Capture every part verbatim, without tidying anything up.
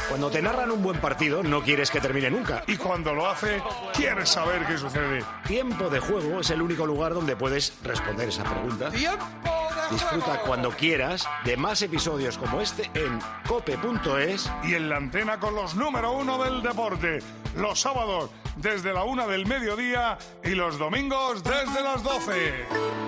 Cuando te narran un buen partido, no quieres que termine nunca. Y cuando lo hace, quieres saber qué sucede. Tiempo de Juego es el único lugar donde puedes responder esa pregunta. ¡Tiempo de Disfruta juego! cuando quieras de más episodios como este en cope punto es. Y en la antena con los número uno del deporte. Los sábados desde la una del mediodía y los domingos desde las doce.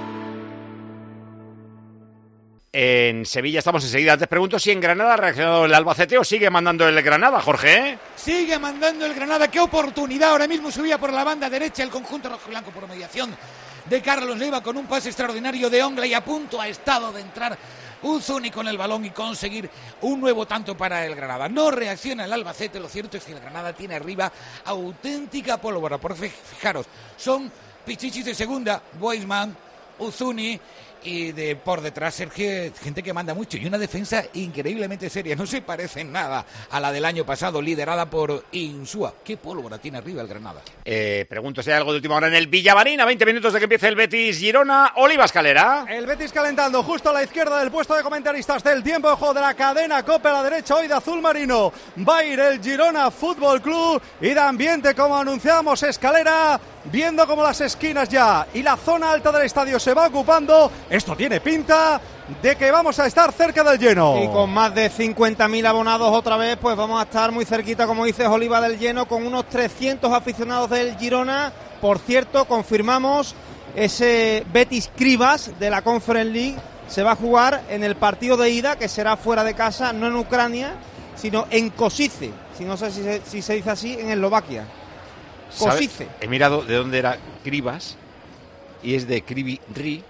En Sevilla estamos enseguida. Te pregunto si en Granada ha reaccionado el Albacete o sigue mandando el Granada, Jorge. Sigue mandando el Granada. ¡Qué oportunidad! Ahora mismo subía por la banda derecha el conjunto rojiblanco por mediación de Carlos Leiva con un pase extraordinario de Ongla y a punto ha estado de entrar Uzuni con el balón y conseguir un nuevo tanto para el Granada. No reacciona el Albacete. Lo cierto es que el Granada tiene arriba auténtica pólvora. Por fijaros, son pichichis de segunda, Boisman, Uzuni y de por detrás Sergio, gente que manda mucho y una defensa increíblemente seria, no se parece en nada a la del año pasado, liderada por Insúa. ¿Qué pólvora tiene arriba el Granada? Eh, pregunto si hay algo de última hora en el Villamarín, a veinte minutos de que empiece el Betis Girona. Oliva Escalera. El Betis calentando justo a la izquierda del puesto de comentaristas del tiempo de juego de la cadena COPE, a la derecha hoy de azul marino va a ir el Girona Fútbol Club y de ambiente, como anunciamos, Escalera, viendo como las esquinas ya y la zona alta del estadio se va ocupando. Esto tiene pinta de que vamos a estar cerca del lleno. Y con más de cincuenta mil abonados otra vez, pues vamos a estar muy cerquita, como dices, Oliva, del lleno, con unos trescientos aficionados del Girona. Por cierto, confirmamos ese Betis Krivas de la Conference League. Se va a jugar en el partido de ida, que será fuera de casa, no en Ucrania, sino en Kosice, si no sé si se, si se dice así, en Eslovaquia. Kosice. He mirado de dónde era Krivas y es de Krivi Ri,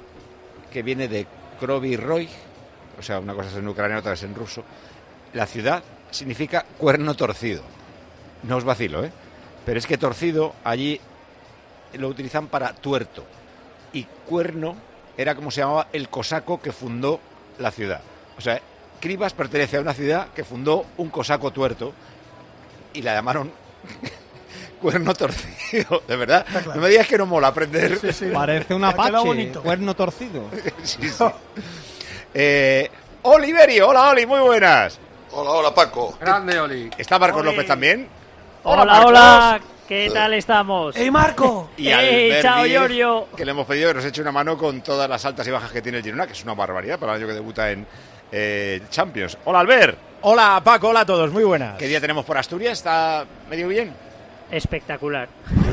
que viene de Krovi Roy, o sea, una cosa es en ucraniano, otra es en ruso. La ciudad significa cuerno torcido. No os vacilo, ¿eh? Pero es que torcido allí lo utilizan para tuerto. Y cuerno era como se llamaba el cosaco que fundó la ciudad. O sea, Krivas pertenece a una ciudad que fundó un cosaco tuerto y la llamaron cuerno torcido, de verdad. Claro. No me digas que no mola aprender. Sí, sí. Parece un apache, cuerno torcido. Sí, sí. eh, Oliverio, hola Oli, muy buenas. Hola, hola Paco. Grande Oli. ¿Está Marcos Oli. López también? Hola, hola, hola. ¿Qué tal estamos? ¡Ey, Marco! Y ¡Ey, chao, Díez, Giorgio! Que le hemos pedido que nos eche una mano con todas las altas y bajas que tiene el Girona, que es una barbaridad para el año que debuta en eh, Champions. Hola, Albert. Hola, Paco, hola a todos, muy buenas. ¿Qué día tenemos por Asturias? ¿Está medio bien? Espectacular.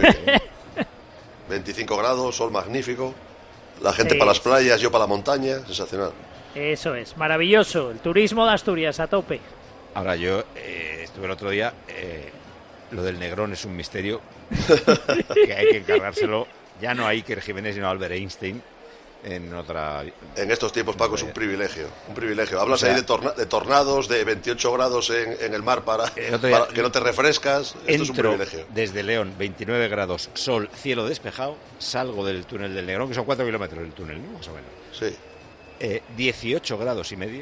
veinticinco grados, sol magnífico. La gente Sí. para las playas, yo para la montaña. Sensacional. Eso es, maravilloso. El turismo de Asturias a tope. Ahora yo eh, estuve el otro día, eh, lo del Negrón es un misterio que hay que encargárselo ya no a Iker Jiménez sino a Albert Einstein en otra... En estos tiempos, Paco, es un privilegio. Un privilegio. Hablas O sea, ahí de, torna- de tornados, de veintiocho grados en, en el mar para, El otro día- para que no te refrescas. Esto es un Entro privilegio. desde León, veintinueve grados, sol, cielo despejado, salgo del túnel del Negrón, que son cuatro kilómetros el túnel, ¿no? Más o menos. Sí. Eh, dieciocho grados y medio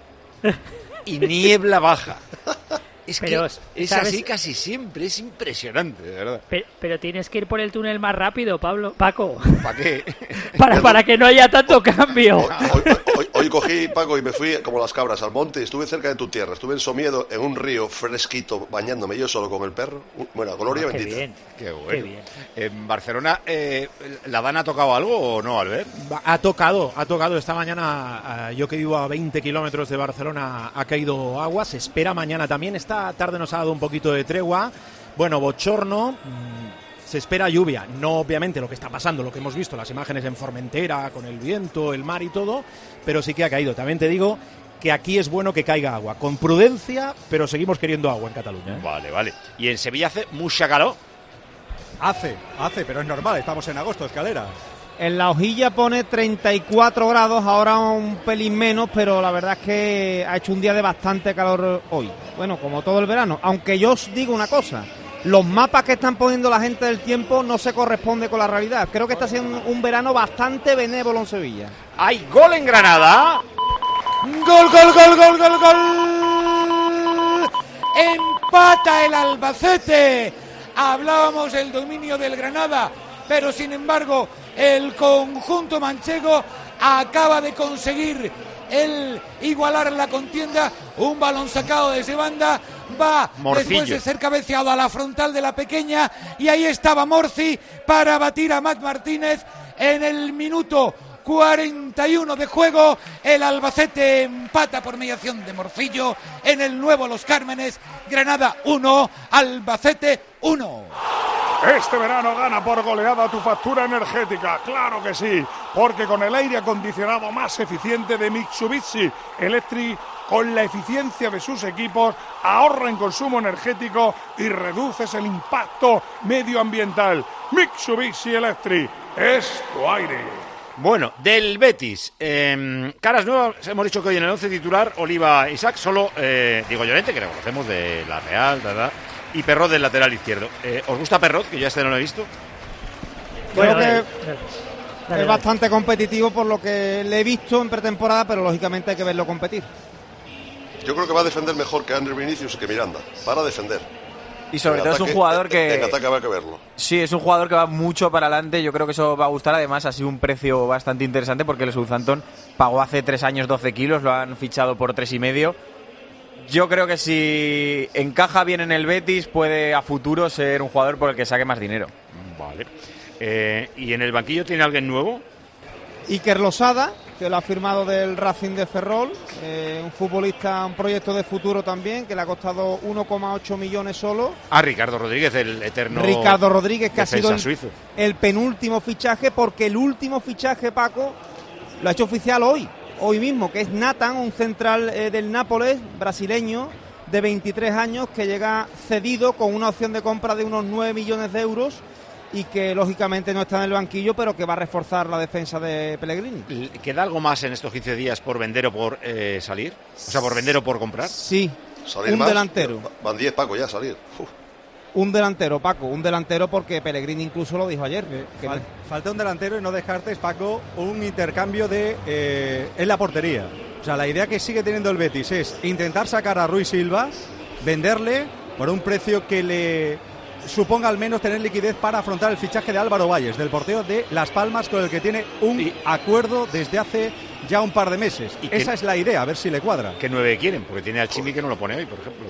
y niebla baja. Es Pero, que es ¿sabes? así casi siempre, es impresionante, de verdad. Pero, pero tienes que ir por el túnel más rápido, Pablo. Paco. ¿Para qué? Para, para que no haya tanto cambio. Hoy, hoy- hoy- hoy cogí, Paco, y me fui como las cabras al monte. Estuve cerca de tu tierra. Estuve en Somiedo, en un río fresquito, bañándome yo solo con el perro. Bueno, gloria Ah, qué bendita. bien. Qué bueno. Qué bien. En Barcelona, eh, ¿la Dana ha tocado algo o no, Albert? Ha tocado, ha tocado esta mañana, eh, yo que vivo a veinte kilómetros de Barcelona, ha caído agua, se espera mañana también, esta tarde nos ha dado un poquito de tregua, bueno, bochorno, mmm, se espera lluvia, no obviamente lo que está pasando, lo que hemos visto, las imágenes en Formentera, con el viento, el mar y todo, pero sí que ha caído, también te digo que aquí es bueno que caiga agua, con prudencia, pero seguimos queriendo agua en Cataluña, ¿eh? Vale, vale. Y en Sevilla hace mucha calor. Hace, hace, pero es normal, estamos en agosto, Escalera. En la hojilla pone treinta y cuatro grados, ahora un pelín menos, pero la verdad es que ha hecho un día de bastante calor hoy. Bueno, como todo el verano. Aunque yo os digo una cosa, los mapas que están poniendo la gente del tiempo no se corresponde con la realidad. Creo que está siendo un verano bastante benévolo en Sevilla. ¡Hay gol en Granada! ¡Gol, gol, gol, gol, gol, gol! ¡Empata el Albacete! Hablábamos del dominio del Granada, pero sin embargo el conjunto manchego acaba de conseguir el igualar la contienda. Un balón sacado desde banda, va Morcillo. Después de ser cabeceado a la frontal de la pequeña, y ahí estaba Morci para batir a Matt Martínez en el minuto cuarenta y uno de juego. El Albacete empata por mediación de Morcillo en el nuevo Los Cármenes. Granada uno, Albacete uno. Este verano gana por goleada tu factura energética, claro que sí, porque con el aire acondicionado más eficiente de Mitsubishi Electric, con la eficiencia de sus equipos, ahorra en consumo energético y reduces el impacto medioambiental. Mitsubishi Electric es tu aire. Bueno, del Betis, eh, caras nuevas, hemos dicho que hoy en el once titular, Oliva, Isaac, solo eh, Diego Llorente, que lo conocemos de la Real, ¿verdad? Y Perrot del lateral izquierdo. Eh, ¿Os gusta Perrot, que ya este no lo he visto? Creo Bueno, que dale, dale. es bastante competitivo por lo que le he visto en pretemporada, pero lógicamente hay que verlo competir. Yo creo que va a defender mejor que André Vinicius y que Miranda. Para defender. Y sobre En todo ataque, es un jugador que... En ataque habrá que verlo. Sí, es un jugador que va mucho para adelante. Yo creo que eso va a gustar. Además, ha sido un precio bastante interesante porque el Southampton pagó hace tres años doce kilos. Lo han fichado por tres y medio. Yo creo que si encaja bien en el Betis, puede a futuro ser un jugador por el que saque más dinero. Vale. Eh, ¿Y en el banquillo tiene alguien nuevo? Iker Losada, que lo ha firmado del Racing de Ferrol, eh, un futbolista, un proyecto de futuro también, que le ha costado uno coma ocho millones solo. Ah, Ricardo Rodríguez, el eterno Ricardo Rodríguez, que ha sido el, suizo. el penúltimo fichaje, porque el último fichaje, Paco, lo ha hecho oficial hoy, hoy mismo, que es Nathan, un central eh, del Nápoles, brasileño, de veintitrés años, que llega cedido con una opción de compra de unos nueve millones de euros, y que lógicamente no está en el banquillo, pero que va a reforzar la defensa de Pellegrini. ¿Queda algo más en estos quince días por vender o por eh, salir? O sea, por vender o por comprar. Sí, ¿Salir un más? delantero. Van diez, Paco, ya a salir. Uf. Un delantero, Paco, un delantero, porque Pellegrini incluso lo dijo ayer. Que Fal- falta un delantero y no dejarte, Paco, un intercambio de eh, en la portería. O sea, la idea que sigue teniendo el Betis es intentar sacar a Rui Silva, venderle por un precio que le suponga al menos tener liquidez para afrontar el fichaje de Álvaro Valles, del portero de Las Palmas, con el que tiene un y, acuerdo desde hace ya un par de meses. Y Esa que, es la idea, a ver si le cuadra. ¿Qué nueve quieren? Porque tiene al Chimi que no lo pone hoy, por ejemplo.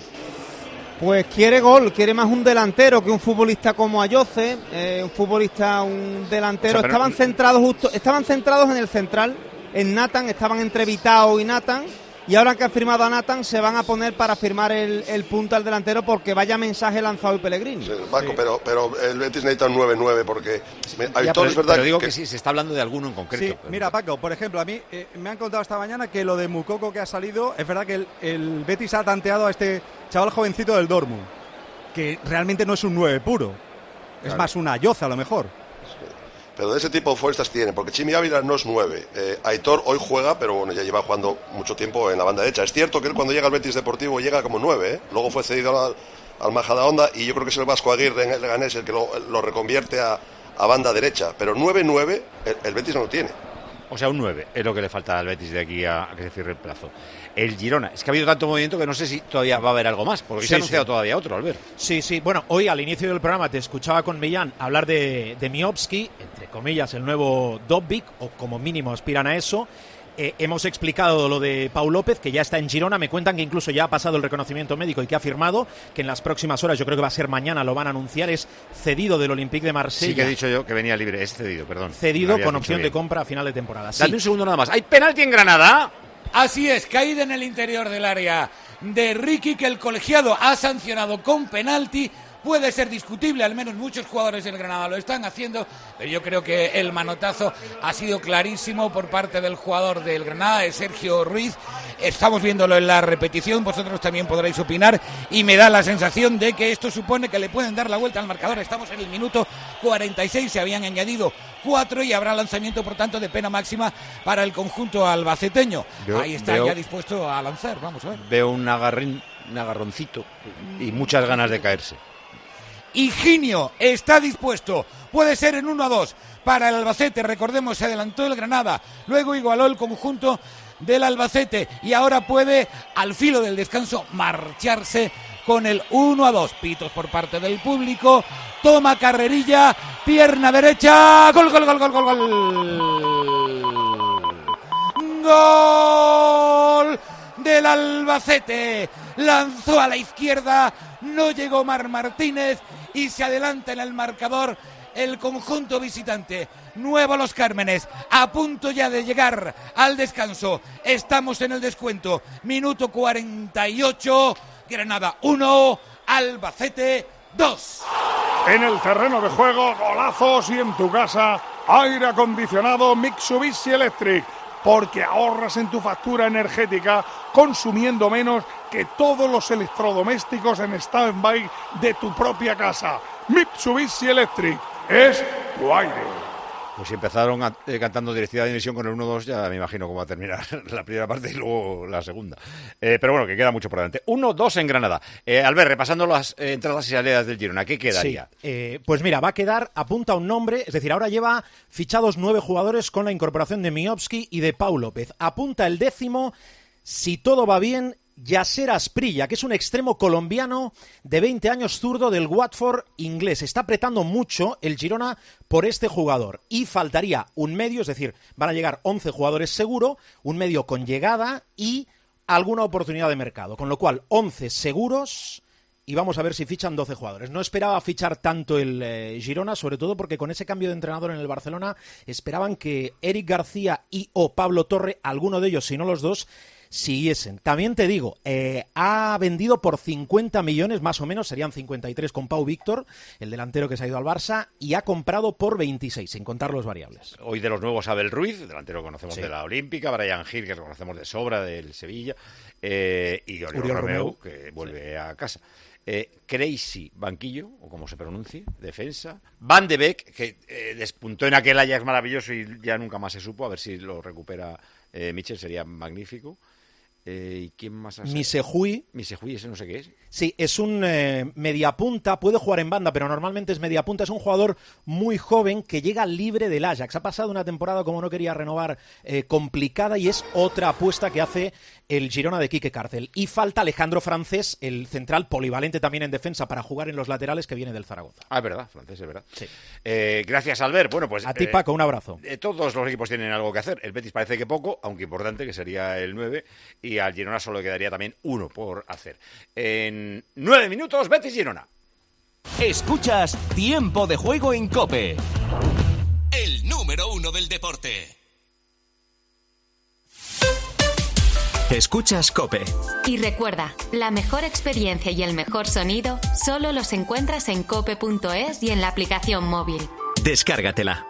Pues quiere gol, quiere más un delantero que un futbolista como Ayoce, eh, un futbolista, un delantero. O sea, pero estaban no, centrados justo, estaban centrados en el central, en Nathan, estaban entre Vitao y Nathan, y ahora que ha firmado a Nathan se van a poner para firmar el, el punto al delantero, porque vaya mensaje lanzado el Pellegrini. Sí, Paco, sí. pero, pero el Betis necesita un nueve nueve porque me, ya, Aitor, pero, es verdad pero digo que, que sí, se está hablando de alguno en concreto. Sí, pero... mira, Paco, por ejemplo, a mí eh, me han contado esta mañana que lo de Moukoko que ha salido, es verdad que el, el Betis ha tanteado a este chaval jovencito del Dortmund, que realmente no es un nueve puro, es claro. más una yoza a lo mejor. Pero de ese tipo de fuerzas tiene, porque Chimi Ávila no es nueve. Eh, Aitor hoy juega, pero bueno, ya lleva jugando mucho tiempo en la banda derecha. Es cierto que él cuando llega al Betis Deportivo llega como nueve, ¿eh? Luego fue cedido al, al Majadahonda y yo creo que es el Vasco Aguirre en el Leganés el que lo, lo reconvierte a, a banda derecha. Pero nueve nueve el, el Betis no lo tiene. O sea, un nueve es lo que le falta al Betis de aquí a, a que se cierre el plazo. El Girona, es que ha habido tanto movimiento que no sé si todavía va a haber algo más, porque sí, se ha anunciado sí. todavía otro, Albert. Sí, sí, bueno, hoy al inicio del programa te escuchaba con Millán hablar de, de Miovski, entre comillas el nuevo Dobbik, o como mínimo aspiran a eso. Eh, hemos explicado lo de Pau López, que ya está en Girona. Me cuentan que incluso ya ha pasado el reconocimiento médico y que ha firmado, que en las próximas horas, yo creo que va a ser mañana, lo van a anunciar. Es cedido del Olympique de Marsella. Sí, que he dicho yo que venía libre, es cedido, perdón. Cedido con opción de compra a final de temporada. Sí. Dame un segundo nada más. ¿Hay penalti en Granada? Así es, caída en el interior del área de Ricky, que el colegiado ha sancionado con penalti. Puede ser discutible, al menos muchos jugadores del Granada lo están haciendo, pero yo creo que el manotazo ha sido clarísimo por parte del jugador del Granada, de Sergio Ruiz. Estamos viéndolo en la repetición, vosotros también podréis opinar, y me da la sensación de que esto supone que le pueden dar la vuelta al marcador. Estamos en el minuto cuarenta y seis, se habían añadido cuatro y habrá lanzamiento, por tanto, de pena máxima para el conjunto albaceteño. Veo, Ahí está veo, ya dispuesto a lanzar, vamos a ver. Veo un, agarrín, un agarroncito y muchas ganas de caerse. Higinio está dispuesto, puede ser en uno a dos para el Albacete. Recordemos, se adelantó el Granada, luego igualó el conjunto del Albacete y ahora puede, al filo del descanso, marcharse con el uno a dos. Pitos por parte del público, toma carrerilla, pierna derecha, gol, gol, gol, gol, gol, gol. gol del Albacete. Lanzó a la izquierda, no llegó Mar Martínez y se adelanta en el marcador el conjunto visitante. Nuevo Los Cármenes, a punto ya de llegar al descanso. Estamos en el descuento. Minuto cuarenta y ocho. Granada uno, Albacete dos. En el terreno de juego, golazos, y en tu casa, aire acondicionado Mitsubishi Electric, porque ahorras en tu factura energética consumiendo menos que todos los electrodomésticos en stand-by de tu propia casa. Mitsubishi Electric es tu aire. Pues si empezaron a, eh, cantando Directiva de División con el uno dos, ya me imagino cómo va a terminar la primera parte y luego la segunda. Eh, pero bueno, que queda mucho por delante. uno dos en Granada. Eh, Albert, repasando las eh, entradas y salidas del Girona, ¿qué quedaría? Sí, eh, pues mira, va a quedar, apunta un nombre, es decir, ahora lleva fichados nueve jugadores con la incorporación de Miovski y de Pau López. Apunta el décimo, si todo va bien, Yasser Asprilla, que es un extremo colombiano de veinte años, zurdo del Watford inglés. Está apretando mucho el Girona por este jugador. Y faltaría un medio, es decir, van a llegar once jugadores seguro, un medio con llegada y alguna oportunidad de mercado. Con lo cual, once seguros y vamos a ver si fichan doce jugadores. No esperaba fichar tanto el eh, Girona, sobre todo porque con ese cambio de entrenador en el Barcelona esperaban que Eric García y o Pablo Torre, alguno de ellos, si no los dos, siguiesen. También te digo, eh, ha vendido por cincuenta millones, más o menos, serían cincuenta y tres con Pau Víctor, el delantero que se ha ido al Barça, y ha comprado por veintiséis, sin contar los variables. Hoy de los nuevos, Abel Ruiz, delantero que conocemos Sí. de la Olímpica, Brian Gil, que lo conocemos de sobra, del Sevilla, eh, y Oriol, Oriol Romeu, Romeu, que vuelve sí. a casa. Eh, Crazy, banquillo, o como se pronuncie, defensa. Van de Beek, que eh, despuntó en aquel Ajax maravilloso y ya nunca más se supo, a ver si lo recupera eh, Michel, sería magnífico. Eh, ¿Y quién más ha salido? Misejui. Misejui, ese no sé qué es. Sí, es un eh, mediapunta, puede jugar en banda, pero normalmente es mediapunta. Es un jugador muy joven que llega libre del Ajax. Ha pasado una temporada, como no quería renovar, eh, complicada, y es otra apuesta que hace el Girona de Quique Cárcel. Y falta Alejandro Francés, el central polivalente también en defensa para jugar en los laterales, que viene del Zaragoza. Ah, es verdad, Francés, es verdad. Sí. Eh, gracias, Albert. Bueno, pues a ti, eh, Paco, un abrazo. Eh, todos los equipos tienen algo que hacer. El Betis parece que poco, aunque importante, que sería el nueve, y al Girona solo quedaría también uno por hacer. En nueve minutos, Betis-Girona. Escuchas Tiempo de Juego en COPE, el número uno del deporte. Escuchas COPE. Y recuerda, la mejor experiencia y el mejor sonido solo los encuentras en cope punto es y en la aplicación móvil. Descárgatela.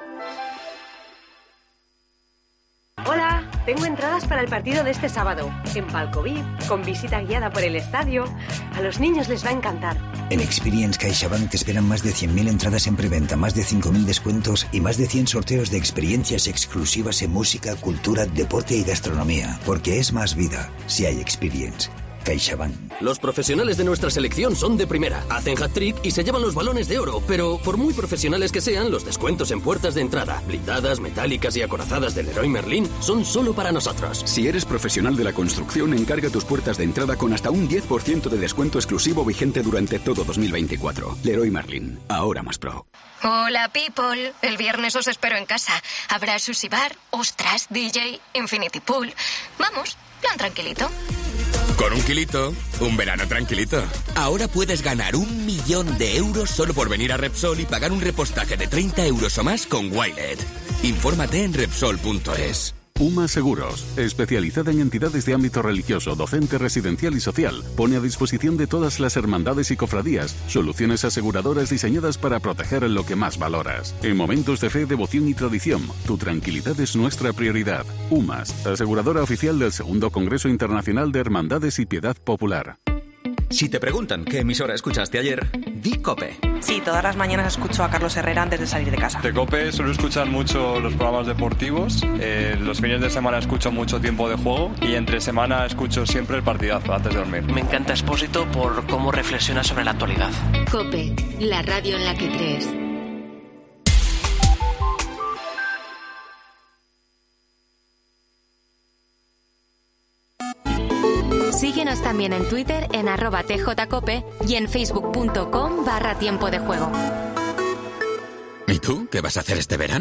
Hola, tengo entradas para el partido de este sábado, en Palco V I P, con visita guiada por el estadio. A los niños les va a encantar. En Experience CaixaBank te esperan más de cien mil entradas en preventa, más de cinco mil descuentos y más de cien sorteos de experiencias exclusivas en música, cultura, deporte y gastronomía. Porque es más vida si hay Experience. CaixaBank. Los profesionales de nuestra selección son de primera, hacen hat-trick y se llevan los balones de oro, pero por muy profesionales que sean, los descuentos en puertas de entrada, blindadas, metálicas y acorazadas del Leroy Merlin son solo para nosotros. Si eres profesional de la construcción, encarga tus puertas de entrada con hasta un diez por ciento de descuento exclusivo vigente durante todo dos mil veinticuatro. Leroy Merlin, ahora más pro. Hola, people. El viernes os espero en casa. Habrá sushi bar, ostras, D J, infinity pool. Vamos, plan tranquilito. Con un kilito, un verano tranquilito. Ahora puedes ganar un millón de euros solo por venir a Repsol y pagar un repostaje de treinta euros o más con Wilet. Infórmate en Repsol punto es. UMA Seguros, especializada en entidades de ámbito religioso, docente, residencial y social, pone a disposición de todas las hermandades y cofradías soluciones aseguradoras diseñadas para proteger lo que más valoras. En momentos de fe, devoción y tradición, tu tranquilidad es nuestra prioridad. UMAS, aseguradora oficial del segundo Congreso Internacional de Hermandades y Piedad Popular. Si te preguntan qué emisora escuchaste ayer, di COPE. Sí, todas las mañanas escucho a Carlos Herrera antes de salir de casa. De COPE suelo escuchar mucho los programas deportivos, eh, los fines de semana escucho mucho Tiempo de Juego y entre semana escucho siempre el partidazo antes de dormir. Me encanta Expósito por cómo reflexiona sobre la actualidad. COPE, la radio en la que crees. Síguenos también en Twitter en arroba tjcope y en facebook punto com barra tiempo de juego. ¿Y tú qué vas a hacer este verano?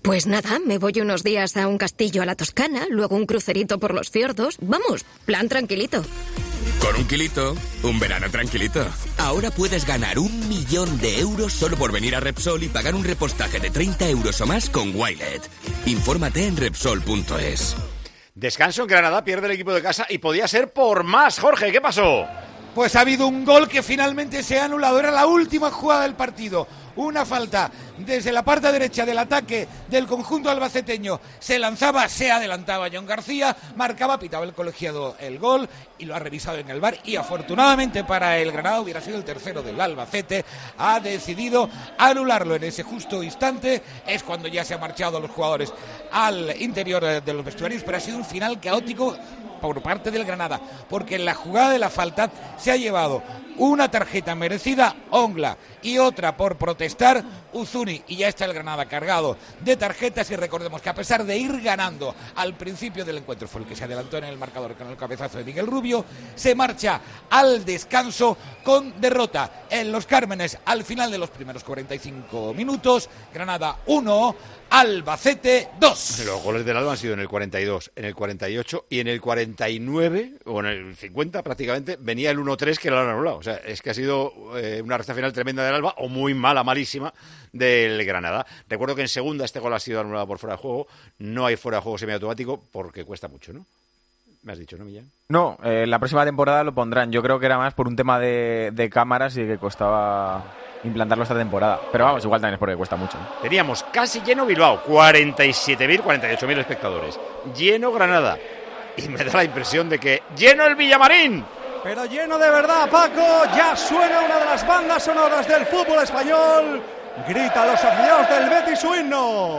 Pues nada, me voy unos días a un castillo a la Toscana, luego un crucerito por los fiordos. Vamos, plan tranquilito. Con un kilito, un verano tranquilito. Ahora puedes ganar un millón de euros solo por venir a Repsol y pagar un repostaje de treinta euros o más con Wilet. Infórmate en Repsol punto es. Descanso en Granada, pierde el equipo de casa y podía ser por más. Jorge, ¿qué pasó? Pues ha habido un gol que finalmente se ha anulado. Era la última jugada del partido. Una falta desde la parte derecha del ataque del conjunto albaceteño. Se lanzaba, se adelantaba John García, marcaba, pitaba el colegiado el gol y lo ha revisado en el V A R. Y afortunadamente para el Granada, hubiera sido el tercero del Albacete, ha decidido anularlo en ese justo instante. Es cuando ya se han marchado los jugadores al interior de los vestuarios, pero ha sido un final caótico por parte del Granada, porque en la jugada de la falta se ha llevado una tarjeta merecida Ongla y otra por protestar Uzuni, y ya está el Granada cargado de tarjetas. Y recordemos que a pesar de ir ganando al principio del encuentro, fue el que se adelantó en el marcador con el cabezazo de Miguel Rubio, se marcha al descanso con derrota en Los Cármenes al final de los primeros cuarenta y cinco minutos. Granada uno, Albacete dos. Los goles del Alba han sido en el cuarenta y dos, en el cuarenta y ocho y en el cuarenta y nueve, o en el cincuenta prácticamente, venía el uno tres que lo han anulado. O sea, es que ha sido eh, una recta final tremenda del Alba, o muy mala, malísima, del Granada. Recuerdo que en segunda este gol ha sido anulado por fuera de juego. No hay fuera de juego semiautomático porque cuesta mucho, ¿no? Me has dicho, ¿no, Millán? No, eh, la próxima temporada lo pondrán. Yo creo que era más por un tema de, de cámaras y que costaba implantarlo esta temporada. Pero vamos, igual también es porque cuesta mucho, ¿no? Teníamos casi lleno Bilbao, cuarenta y siete mil, cuarenta y ocho mil espectadores. Lleno Granada. Y me da la impresión de que lleno el Villamarín. Pero lleno de verdad, Paco. Ya suena una de las bandas sonoras del fútbol español. Grita a los aficionados del Betis su himno.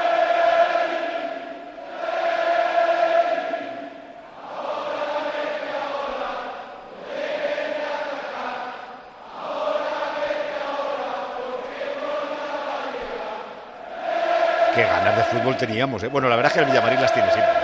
Qué ganas de fútbol teníamos, ¿eh? Bueno, la verdad es que el Villamarín las tiene siempre.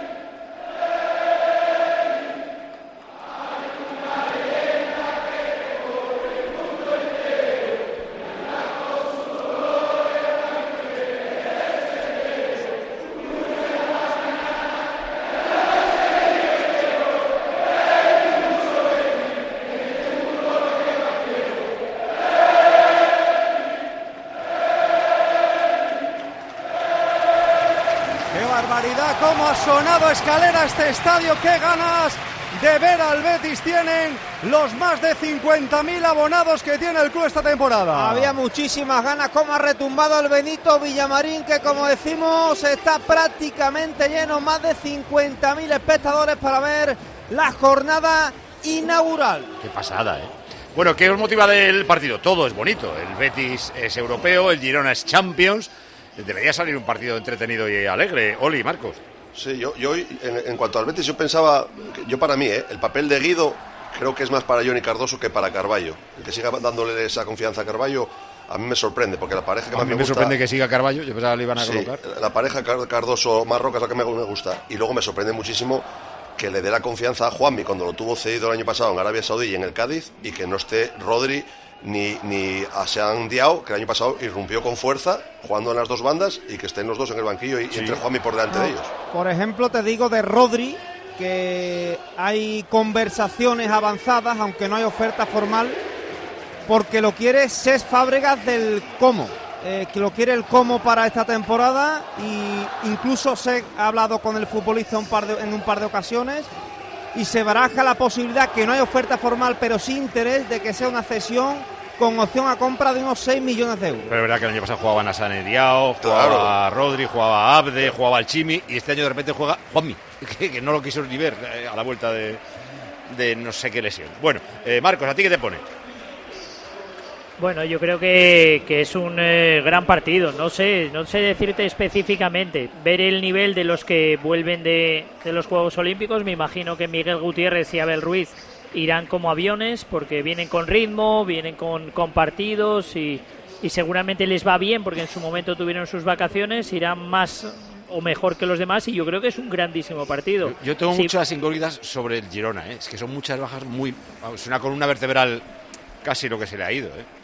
Cómo ha sonado Escalera este estadio, qué ganas de ver al Betis tienen los más de cincuenta mil abonados que tiene el club esta temporada. Había muchísimas ganas, cómo ha retumbado el Benito Villamarín, que como decimos está prácticamente lleno, más de cincuenta mil espectadores para ver la jornada inaugural. Qué pasada, ¿eh? Bueno, ¿qué os motiva del partido? Todo es bonito, el Betis es europeo, el Girona es Champions. Debería salir un partido entretenido y alegre. Oli, Marcos. Sí, yo, yo en, en cuanto al Betis, yo pensaba, yo para mí, ¿eh? el papel de Guido creo que es más para Johnny Cardoso que para Carballo. El que siga dándole esa confianza a Carballo, a mí me sorprende, porque la pareja que a más mí me, me gusta... sorprende que siga Carballo, yo pensaba que le iban a sí, colocar. La pareja Cardoso-Marroca es la que me, me gusta. Y luego me sorprende muchísimo que le dé la confianza a Juanmi cuando lo tuvo cedido el año pasado en Arabia Saudí y en el Cádiz, y que no esté Rodri ni, ni a Sean Diao, que el año pasado irrumpió con fuerza jugando en las dos bandas, y que estén los dos en el banquillo y, sí. y entre Juanmi por delante no. de ellos. Por ejemplo, te digo de Rodri que hay conversaciones avanzadas, aunque no hay oferta formal, porque lo quiere Cesc Fábregas del Como, eh, que lo quiere el Como para esta temporada, y incluso se ha hablado con el futbolista un par de, en un par de ocasiones, y se baraja la posibilidad, que no hay oferta formal, pero sí interés de que sea una cesión con opción a compra de unos seis millones de euros. Pero es verdad que el año pasado jugaban a Sané Diao, jugaba claro. a Rodri, jugaba a Abde, jugaba al Chimi, y este año de repente juega Juanmi, que, que no lo quiso ni ver eh, a la vuelta de, de no sé qué lesión. Bueno, eh, Marcos, ¿a ti qué te pone? Bueno, yo creo que, que es un eh, gran partido. No sé, no sé decirte específicamente. Ver el nivel de los que vuelven de, de los Juegos Olímpicos. Me imagino que Miguel Gutiérrez y Abel Ruiz irán como aviones, porque vienen con ritmo, vienen con, con partidos y, y seguramente les va bien, porque en su momento tuvieron sus vacaciones. Irán más o mejor que los demás, y yo creo que es un grandísimo partido. Yo, yo tengo sí. muchas incógnitas sobre el Girona, ¿eh? Es que son muchas bajas muy... Es una columna vertebral casi lo que se le ha ido, ¿eh?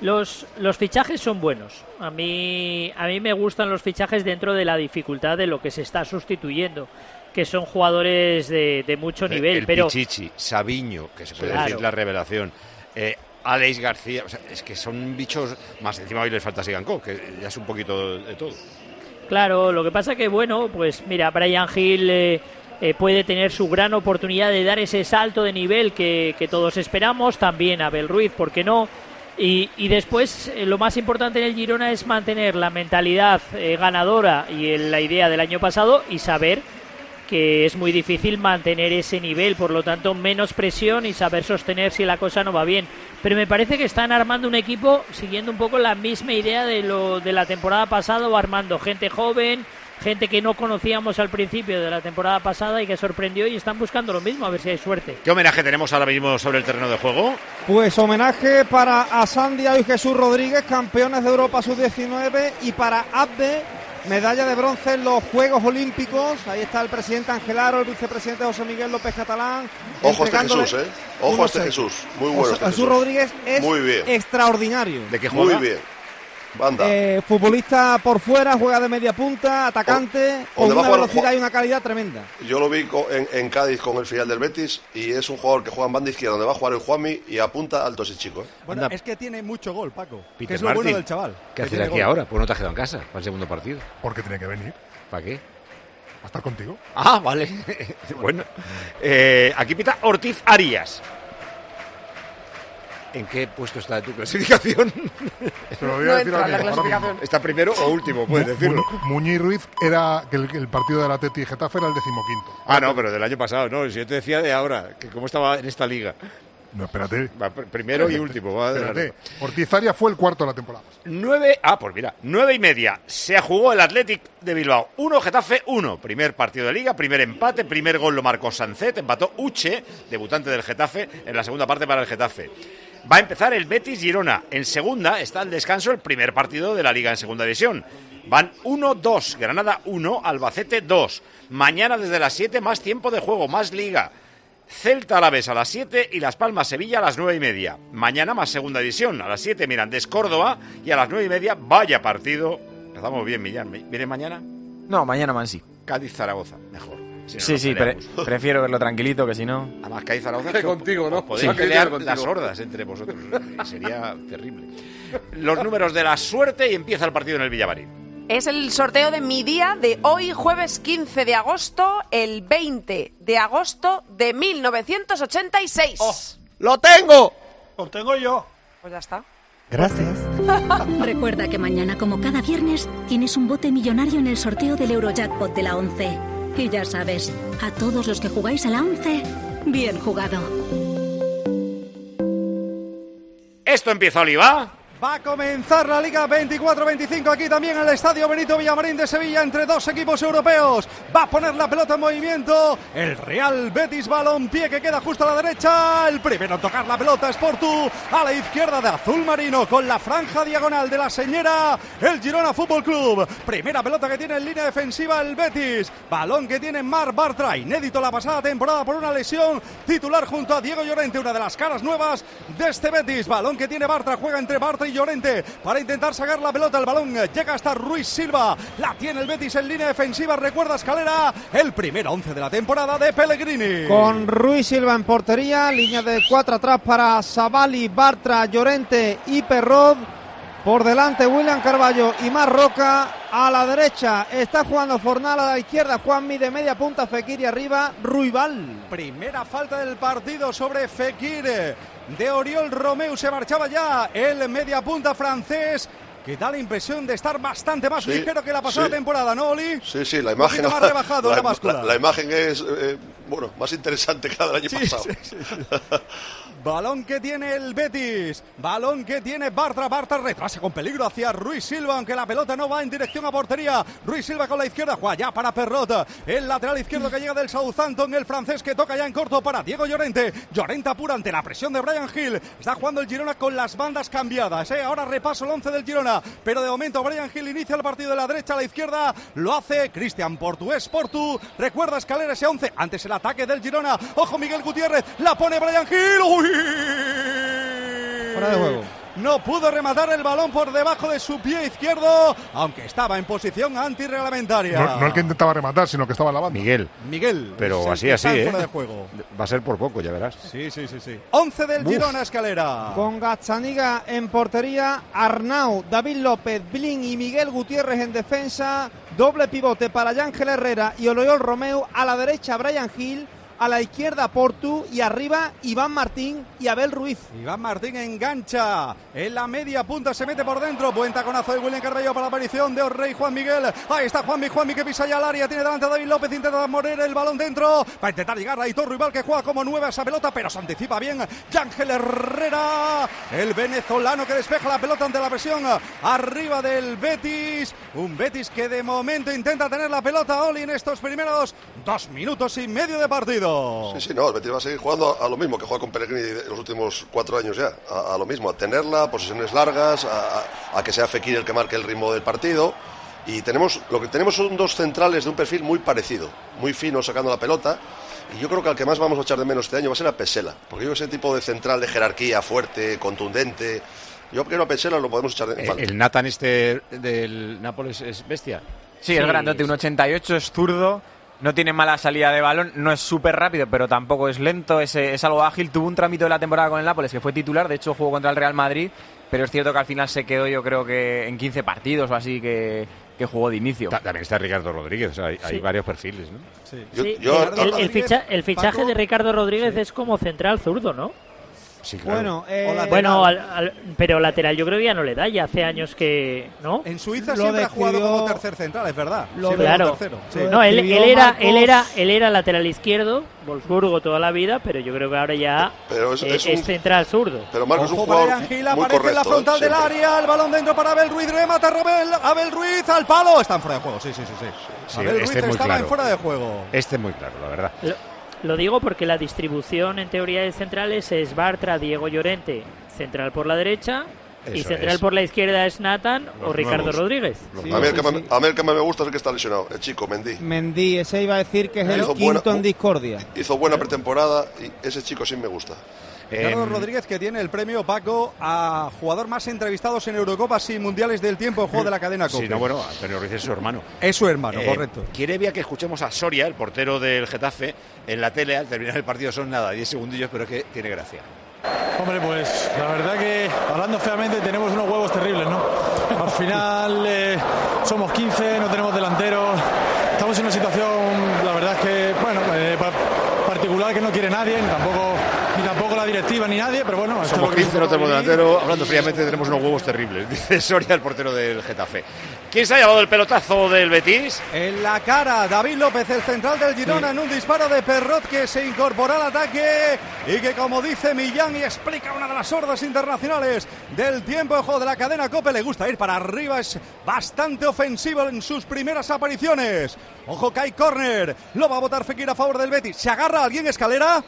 Los, los fichajes son buenos. A mí, a mí me gustan los fichajes dentro de la dificultad de lo que se está sustituyendo, que son jugadores de, de mucho nivel. El pero Pichichi, Sabiño, que se puede Claro. decir la revelación, eh, Alex García, o sea, es que son bichos, más encima hoy les falta Sigankov, que ya es un poquito de todo. Claro, lo que pasa que, bueno, pues mira, Brian Hill eh, eh, puede tener su gran oportunidad de dar ese salto de nivel que, que todos esperamos, también Abel Ruiz, ¿por qué no? Y, y después eh, lo más importante en el Girona es mantener la mentalidad eh, ganadora y el, la idea del año pasado y saber que es muy difícil mantener ese nivel, por lo tanto menos presión y saber sostener si la cosa no va bien. Pero me parece que están armando un equipo siguiendo un poco la misma idea de lo de la temporada pasada, o armando gente joven, gente que no conocíamos al principio de la temporada pasada y que sorprendió, y están buscando lo mismo, a ver si hay suerte. ¿Qué homenaje tenemos ahora mismo sobre el terreno de juego? Pues homenaje para Asandia y Jesús Rodríguez, campeones de Europa sub diecinueve, y para Abde, medalla de bronce en los Juegos Olímpicos. Ahí está el presidente Angelaro, el vicepresidente José Miguel López Catalán. Ojo a este Jesús, ¿eh? Ojo a este Jesús. Muy bueno. José, este Jesús Jesús Rodríguez es Muy bien. extraordinario. ¿De qué juega? Muy bien. Banda. Eh, futbolista por fuera, juega de media punta, atacante, O- con ¿dónde va una a jugar velocidad Juan? y una calidad tremenda. Yo lo vi co- en, en Cádiz con el filial del Betis y es un jugador que juega en banda izquierda, donde va a jugar el Juanmi, y apunta alto ese chico. ¿eh? Bueno, es que tiene mucho gol, Paco. Peter que es lo Martin, bueno del chaval. ¿Qué que haces tiene aquí gol. ahora? Pues no te has quedado en casa para el segundo partido. Porque tiene que venir. ¿Para qué? ¿A estar contigo? Ah, vale. Bueno. Eh, aquí pita Ortiz Arias. ¿En qué puesto está de tu clasificación? Te lo voy a decir ahora mismo. ¿Está primero o último? Puedes Mu- decirlo. Mu- Muñiz Ruiz era que el, el partido del Atleti y Getafe era el decimoquinto. Ah, no, pero del año pasado, no. Si yo te decía de ahora, que cómo estaba en esta liga. No, espérate. Va, pr- primero y último. Va de Espérate. largo. Ortiz Arias fue el cuarto de la temporada. Nueve, ah, pues mira, nueve y media. Se jugó el Athletic de Bilbao. Uno, Getafe, uno. Primer partido de liga, primer empate, primer gol lo marcó Sancet, empató Uche, debutante del Getafe, en la segunda parte para el Getafe. Va a empezar el Betis Girona. En segunda está el descanso, el primer partido de la liga en segunda división. Van uno dos, Granada uno, Albacete dos. Mañana desde las siete más tiempo de juego, más liga. Celta Alavés a las siete y Las Palmas Sevilla a las nueve y media. Mañana más segunda división, a las siete Mirandés Córdoba y a las nueve y media vaya partido. Empezamos bien, Millán. ¿Viene mañana? No, mañana Mansi. Cádiz Zaragoza, mejor. Si no, Sí, nos sí, pre- peleamos. prefiero verlo tranquilito, que si no... Además, Cádiz Zaragoza Que contigo, ¿no? os podéis Sí. pelear Contigo. las hordas entre vosotros. Y sería terrible. Los números de la suerte y empieza el partido en el Villamarín. Es el sorteo de mi día de hoy, jueves quince de agosto, el veinte de agosto de mil novecientos ochenta y seis. ¡Lo tengo! ¡Lo tengo yo! Pues ya está. Gracias. Recuerda que mañana, como cada viernes, tienes un bote millonario en el sorteo del Eurojackpot de la once. Y ya sabes, a todos los que jugáis a la once, bien jugado. Esto empieza, Oliva. Va a comenzar la Liga veinticuatro veinticinco aquí también en el Estadio Benito Villamarín de Sevilla entre dos equipos europeos. Va a poner la pelota en movimiento el Real Betis Balompié, que queda justo a la derecha. El primero en tocar la pelota es Portu, a la izquierda de azul marino con la franja diagonal de la señera el Girona Fútbol Club. Primera pelota que tiene en línea defensiva el Betis. Balón que tiene Marc Bartra, inédito la pasada temporada por una lesión. Titular junto a Diego Llorente, una de las caras nuevas de este Betis. Balón que tiene Bartra, juega entre Bartra y Llorente para intentar sacar la pelota. El balón llega hasta Ruiz Silva, la tiene el Betis en línea defensiva. Recuerda Escalera, el primer once de la temporada de Pellegrini. Con Ruiz Silva en portería, línea de cuatro atrás para Savali, Bartra, Llorente y Perrot. Por delante William Carballo y Marroca. A la derecha está jugando Fornal, a la izquierda Juanmi, de media punta Fekir y arriba Ruibal. Primera falta del partido sobre Fekir de Oriol Romeu. Se marchaba ya el media punta francés, que da la impresión de estar bastante más Sí, ligero que la pasada sí. temporada, ¿no, Oli? Sí, sí, la Un imagen. poquito más rebajado la, en la báscula. la- la imagen es, eh, bueno, más interesante que la del año Sí, pasado. sí, sí, sí. Balón que tiene el Betis, balón que tiene Bartra, Bartra retrasa con peligro hacia Ruiz Silva, aunque la pelota no va en dirección a portería. Ruiz Silva con la izquierda, juega ya para Perrot, el lateral izquierdo que llega del Southampton, el francés que toca ya en corto para Diego Llorente. Llorente apura ante la presión de Brian Hill, está jugando el Girona con las bandas cambiadas, ¿eh? Ahora repaso el once del Girona, pero de momento Brian Hill inicia el partido de la derecha a la izquierda, lo hace Cristian Portués Portu, recuerda Escalera ese once, antes el ataque del Girona, ojo Miguel Gutiérrez, la pone Brian Hill, ¡uy! Fuera de juego. no pudo rematar el balón por debajo de su pie izquierdo, aunque estaba en posición antirreglamentaria. No, no el que intentaba rematar, sino que estaba en la banda. Miguel. Miguel. Pero así, así, ¿eh? De juego. Va a ser por poco, ya verás. Sí, sí, sí, sí. once del Uf. Girona, Escalera. Con Gazzaniga en portería, Arnau, David López, Blin y Miguel Gutiérrez en defensa, doble pivote para Yángel Herrera y Oloyol Romeu, a la derecha Brian Hill, a la izquierda Portu y arriba Iván Martín y Abel Ruiz. Iván Martín engancha en la media punta, se mete por dentro, buen taconazo de William Carballo para la aparición de Orrey Juan Miguel. Ahí está Juanmi, Juanmi que pisa ya al área, tiene delante a David López, intenta morir el balón dentro, va a intentar llegar a Aitor Rival que juega como nueve a esa pelota, pero se anticipa bien Yángel Herrera, el venezolano que despeja la pelota ante la presión arriba del Betis, un Betis que de momento intenta tener la pelota Oli en estos primeros dos minutos y medio de partido. Sí, sí, no, el Betis va a seguir jugando a, a lo mismo que juega con Pellegrini en los últimos cuatro años ya, a, a lo mismo, a tenerla, posesiones largas, a, a, a que sea Fekir el que marque el ritmo del partido. Y tenemos, lo que tenemos son dos centrales de un perfil muy parecido, muy fino sacando la pelota. Y yo creo que al que más vamos a echar de menos este año va a ser a Pesela, porque yo ese tipo de central de jerarquía fuerte, contundente, yo creo que a Pesela lo podemos echar de falta. ¿El, el Nathan este del Nápoles es bestia? Sí, es grandote, un ochenta y ocho, es zurdo. No tiene mala salida de balón, no es súper rápido, pero tampoco es lento, es, es algo ágil. Tuvo un trámite de la temporada con el Nápoles que fue titular, de hecho jugó contra el Real Madrid, pero es cierto que al final se quedó, yo creo que en quince partidos o así que, que jugó de inicio. También está Ricardo Rodríguez, o sea, hay, Sí. hay varios perfiles, ¿no? Sí. Yo- Sí, yo- el, el ficha- el fichaje Paco. de Ricardo Rodríguez es como central zurdo, ¿no? Sí, Bueno, eh, O lateral. Bueno, al- al- pero lateral yo creo que ya no le da, ya hace años que... ¿no? En Suiza Lo siempre ha decidió- jugado como tercer central, es verdad. Lo Siempre Claro. como tercero. Sí. No, él, Escribió él era, Marcos. él era, él era lateral izquierdo, Wolfsburgo toda la vida, pero yo creo que ahora ya Pero es- eh, es es, un- central zurdo. Pero Marcos es un Ojo, jugador Brian Gil muy aparece en la correcto, frontal ¿eh? del Siempre. área, el balón dentro para Abel Ruiz, remata Abel, Abel Ruiz al palo, están fuera de juego, sí, sí, sí, sí. Sí, Abel este Ruiz es muy estaba claro. en fuera de juego. Este es muy claro, la verdad. Lo, lo digo porque la distribución en teoría de centrales es Bartra, Diego Llorente, central por la derecha, y Eso central es. por la izquierda es Nathan o Los Ricardo nuevos. Rodríguez. A Sí, mí el que sí, me- sí. a mí el que más me gusta es el que está lesionado, el chico Mendy. Mendy, ese iba a decir que es el Hizo quinto buena- en discordia. Hizo buena pretemporada y ese chico sí me gusta. Ricardo Em, Rodríguez, que tiene el premio Paco a jugador más entrevistados en Eurocopas y Mundiales del Tiempo en juego de la cadena COPE. Sí, no, bueno, Antonio Ruiz es su hermano. Es su hermano, Eh, correcto. Quiere Vía que escuchemos a Soria, el portero del Getafe, en la tele al terminar el partido. Son nada, diez segundillos, pero es que tiene gracia. Hombre, pues la verdad que hablando feamente tenemos unos huevos terribles, ¿no? Al final eh, somos quince, no tenemos delanteros, estamos en una situación, la verdad es que, bueno, eh, pa- particular que no quiere nadie, ni tampoco, ni tampoco la directiva ni nadie, pero bueno, esto es Somos lo que quince, nos no tenemos tocó vivir. delantero. Hablando fríamente, tenemos unos huevos terribles, dice Soria, el portero del Getafe. ¿Quién se ha llevado el pelotazo del Betis? En la cara, David López, el central del Girona, en un disparo de Perrot que se incorpora al ataque y que, como dice Millán y explica una de las hordas internacionales del tiempo de juego de la cadena COPE, le gusta ir para arriba, es bastante ofensivo en sus primeras apariciones. Ojo que hay córner, lo va a botar Fekir a favor del Betis. ¿Se agarra alguien, Escalera?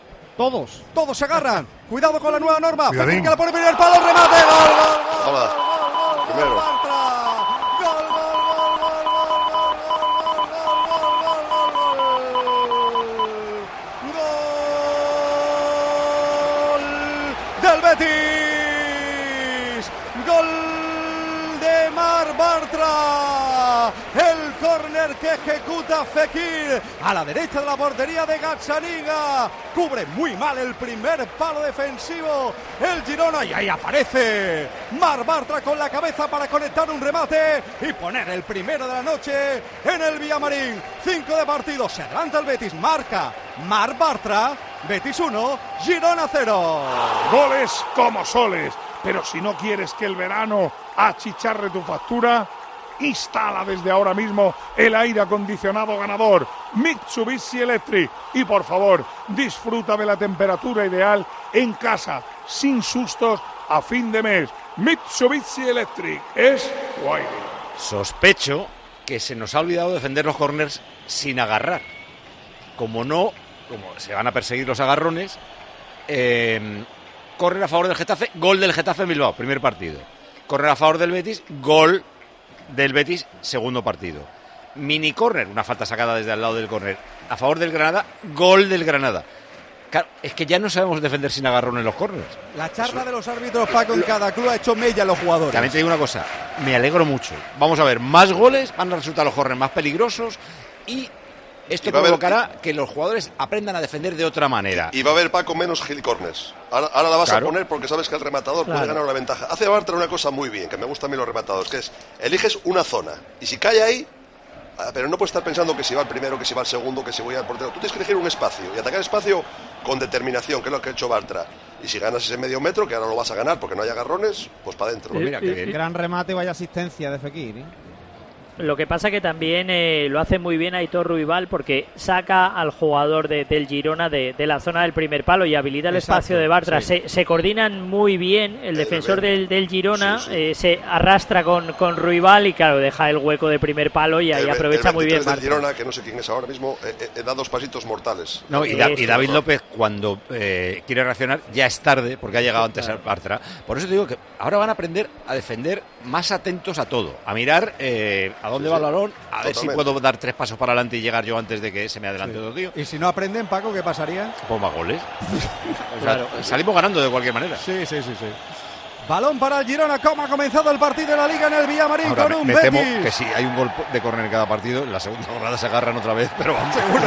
Todos. Todos se agarran. Cuidado con la nueva norma. Cuidadín. Fekir que la pone primero el palo, el remate. Gol, gol, gol. Hola. Primero. Bartra. Gol, gol, gol, gol, gol, gol, gol, gol, gol, gol, gol, gol, gol, gol, gol, del Betis. Gol de Mar Bartra. El córner que ejecuta Fekir a la derecha de la portería de Gazzaniga. Cubre muy mal el primer palo defensivo el Girona y ahí aparece Mar Bartra con la cabeza para conectar un remate y poner el primero de la noche en el Villamarín. Cinco de partido, se adelanta el Betis, marca Mar Bartra. Betis uno, Girona cero. Goles como soles. Pero si no quieres que el verano achicharre tu factura, instala desde ahora mismo el aire acondicionado ganador Mitsubishi Electric y por favor disfruta de la temperatura ideal en casa sin sustos a fin de mes. Mitsubishi Electric es Wiley. Sospecho que se nos ha olvidado defender los corners sin agarrar. Como no, como se van a perseguir los agarrones, eh, correr a favor del Getafe, gol del Getafe en Bilbao, primer partido. Correr a favor del Betis, gol del Betis, segundo partido. Mini córner, una falta sacada desde al lado del córner. A favor del Granada, gol del Granada. Claro, es que ya no sabemos defender sin agarrón en los córneres. La charla de los árbitros, Paco, en cada club ha hecho mella a los jugadores. También te digo una cosa, me alegro mucho. Vamos a ver, más goles, van a resultar los córneres más peligrosos y esto y provocará haber... que los jugadores aprendan a defender de otra manera. Y va a haber, Paco, menos gilicornes. Ahora, ahora la vas claro. a poner porque sabes que el rematador claro. puede ganar una ventaja. Hace Bartra una cosa muy bien, que me gusta a mí los rematadores, que es, eliges una zona y si cae ahí, pero no puedes estar pensando que si va el primero, que si va el segundo, que si voy al portero. Tú tienes que elegir un espacio y atacar espacio con determinación, que es lo que ha hecho Bartra. Y si ganas ese medio metro, que ahora lo vas a ganar porque no hay agarrones, pues para adentro. Pues mira, que bien. Gran remate, vaya asistencia de Fekir, ¿eh? Lo que pasa que también eh, lo hace muy bien Aitor Ruibal porque saca al jugador de, del Girona de, de la zona del primer palo y habilita el Exacto, espacio de Bartra. Sí. Se, se coordinan muy bien. El defensor del, del Girona sí, sí. Eh, se arrastra con, con Ruibal y claro, deja el hueco de primer palo y ahí el, aprovecha el muy bien. El del Girona, que no sé quién es ahora mismo, eh, eh, da dos pasitos mortales. No, y, da, y David López cuando eh, quiere reaccionar ya es tarde porque ha llegado antes claro. a Bartra. Por eso te digo que ahora van a aprender a defender más atentos a todo, a mirar eh, a dónde sí, va el balón, a ver si puedo dar tres pasos para adelante y llegar yo antes de que se me adelante sí. otro tío. Y si no aprenden, Paco, ¿qué pasaría? Pues más goles. O sea, claro. Salimos ganando de cualquier manera. Sí, sí, sí, sí. Balón para el Girona, ¿cómo ha comenzado el partido de la Liga en el Villamarín? Ahora, con me, un me Betis. temo que si hay un gol de córner en cada partido, en la segunda jornada se agarran otra vez, pero vamos. Seguro.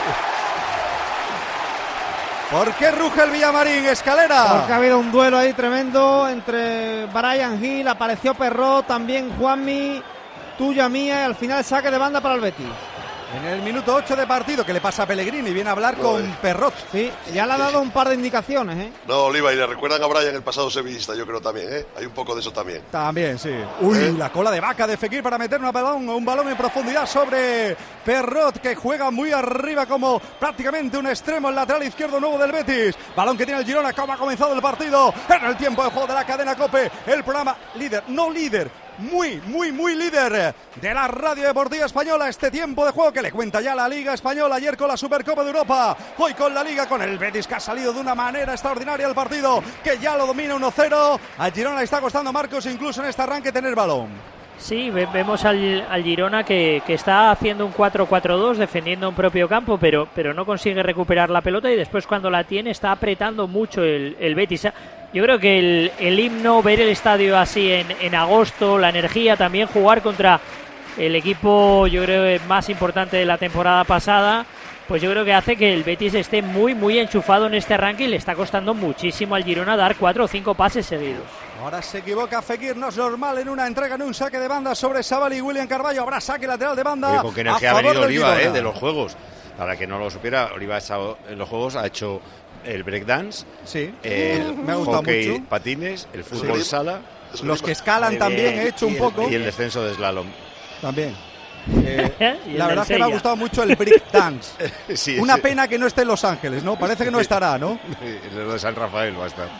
¿Por qué ruge el Villamarín? Escalera. Porque ha habido un duelo ahí tremendo entre Brian Hill, apareció Perrot, también Juanmi, tuya mía, y al final saque de banda para el Betis. En el minuto ocho de partido, que le pasa a Pellegrini, viene a hablar no, con eh. Perrot. Sí, ya le ha dado un par de indicaciones, ¿eh? No, Oliva, y le recuerdan a Brian el pasado sevillista, yo creo también, ¿eh? Hay un poco de eso también. También, sí. Uy, ¿Eh? La cola de vaca de Fekir para meter una balón, un balón en profundidad sobre Perrot, que juega muy arriba como prácticamente un extremo, el lateral izquierdo nuevo del Betis. Balón que tiene el Girona, cómo ha comenzado el partido en el tiempo de juego de la cadena COPE. El programa líder, no líder. Muy, muy, muy líder de la Radio Deportiva Española. Este tiempo de juego que le cuenta ya la Liga Española. Ayer con la Supercopa de Europa, hoy con la Liga, con el Betis, que ha salido de una manera extraordinaria el partido, que ya lo domina uno cero. Al Girona le está costando, Marcos, incluso en este arranque tener balón. Sí, vemos al, al Girona que, que está haciendo un cuatro cuatro dos, defendiendo un propio campo, pero, pero no consigue recuperar la pelota y después cuando la tiene está apretando mucho el, el Betis. Yo creo que el, el himno, ver el estadio así en, en agosto, la energía, también jugar contra el equipo, yo creo, más importante de la temporada pasada, pues yo creo que hace que el Betis esté muy, muy enchufado en este arranque y le está costando muchísimo al Girona dar cuatro o cinco pases seguidos. Ahora se equivoca Fekir, no es normal en una entrega, en un saque de banda sobre Sabali y William Carballo. Habrá saque lateral de banda. Oye, con qué energía ha venido Oliva, eh, de los juegos. Para que no lo supiera, Oliva ha estado en los juegos, ha hecho el breakdance, sí, el me ha gustado hockey mucho. patines, el fútbol sí. sala. Los que escalan eh, también he hecho un el, poco. Y el descenso de slalom. También. Eh, la verdad es que me ha gustado mucho el breakdance. sí, Una sí. pena que no esté en Los Ángeles, ¿no? Parece que no estará, ¿no? Lo de San Rafael va a estar.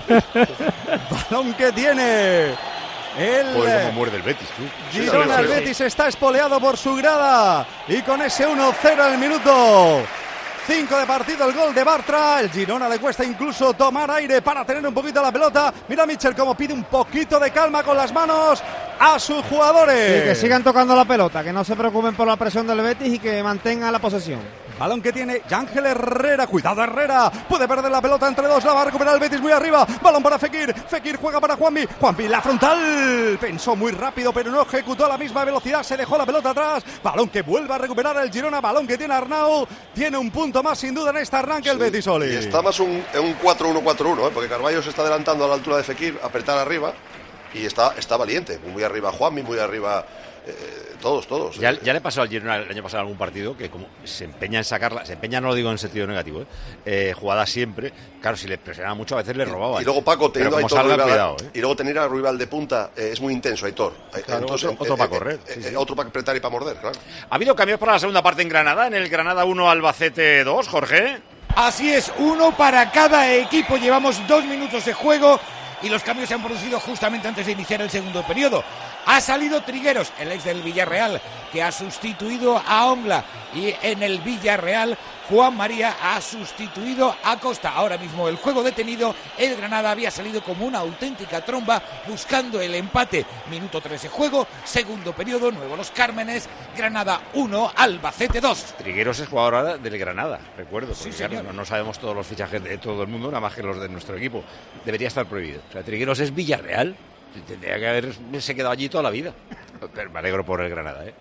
Balón que tiene el Joder, cómo muerde el Betis, tú. Girona, el Betis está espoleado por su grada y con ese uno cero en el minuto cinco de partido, el gol de Bartra. El Girona le cuesta incluso tomar aire para tener un poquito la pelota. Mira Mitchell como pide un poquito de calma con las manos a sus jugadores. Sí, que sigan tocando la pelota, que no se preocupen por la presión del Betis y que mantengan la posesión. Balón que tiene Ángel Herrera, cuidado Herrera, puede perder la pelota entre dos, la va a recuperar el Betis muy arriba, balón para Fekir, Fekir juega para Juanmi, Juanmi la frontal, pensó muy rápido pero no ejecutó a la misma velocidad, se dejó la pelota atrás, balón que vuelve a recuperar el Girona, balón que tiene Arnau, tiene un punto más sin duda en este arranque sí, el Betis Oli. Y está más un, un cuatro uno cuatro uno, ¿eh? Porque Carballo se está adelantando a la altura de Fekir, apretar arriba y está, está valiente, muy arriba Juanmi, muy arriba... Eh, todos, todos. Ya, ya le pasó al Girona el año pasado en algún partido que como se empeña en sacarla, se empeña, no lo digo en sentido negativo, ¿eh? Eh, jugada siempre, claro, si le presionaba mucho a veces le robaba. Y, y luego Paco, teniendo a Aitor salga, Ruibal, cuidado, ¿eh? Y luego tener a Ruibal de punta eh, es muy intenso, Aitor. Claro, Entonces, otro, otro eh, para correr. Eh, sí, eh, sí. Otro para apretar y para morder, claro. Ha habido cambios para la segunda parte en Granada, en el Granada uno, Albacete dos, Jorge. Así es, uno para cada equipo, llevamos dos minutos de juego y los cambios se han producido justamente antes de iniciar el segundo periodo. Ha salido Trigueros, el ex del Villarreal, que ha sustituido a Ongla, y en el Villarreal Juan María ha sustituido a Costa. Ahora mismo el juego detenido, el Granada había salido como una auténtica tromba buscando el empate. Minuto tres de juego, segundo periodo, Nuevo Los Cármenes, Granada uno, Albacete dos. Trigueros es jugador ahora del Granada, recuerdo, porque Sí, claro, señor. no, no sabemos todos los fichajes de todo el mundo, nada más que los de nuestro equipo. Debería estar prohibido. O sea, Trigueros es Villarreal, tendría que haberse quedado allí toda la vida. Pero me alegro por el Granada, ¿eh?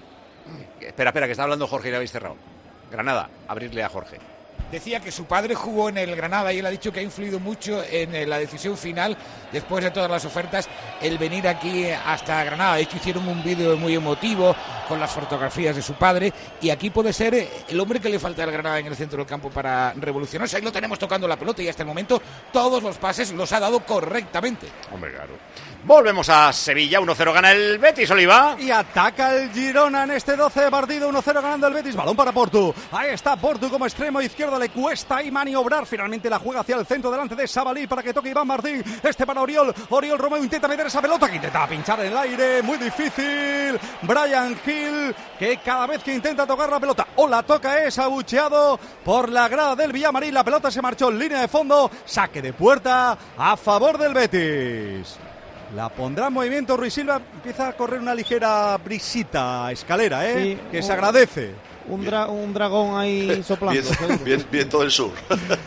Espera, espera, que está hablando Jorge y le habéis cerrado. Granada, abrirle a Jorge. Decía que su padre jugó en el Granada y él ha dicho que ha influido mucho en la decisión final, después de todas las ofertas, el venir aquí hasta Granada. De hecho, hicieron un vídeo muy emotivo con las fotografías de su padre, y aquí puede ser el hombre que le falta al Granada en el centro del campo para revolucionarse. Ahí lo tenemos tocando la pelota y hasta el momento todos los pases los ha dado correctamente. Hombre, claro. Volvemos a Sevilla, uno cero gana el Betis, Oliva. Y ataca el Girona en este doce de partido, uno cero ganando el Betis, balón para Portu. Ahí está Portu como extremo izquierdo, le cuesta ahí maniobrar, finalmente la juega hacia el centro delante de Sabalí para que toque Iván Martín. Este para Oriol, Oriol Romeo intenta meter esa pelota, que intenta pinchar en el aire, muy difícil. Brian Hill, que cada vez que intenta tocar la pelota o la toca es abucheado por la grada del Villamarín. La pelota se marchó en línea de fondo, saque de puerta a favor del Betis. La pondrá en movimiento Ruiz Silva, empieza a correr una ligera brisita, escalera, ¿eh? Sí, que un, se agradece. Un, dra un dragón ahí soplando. Bien, bien, viento del sur.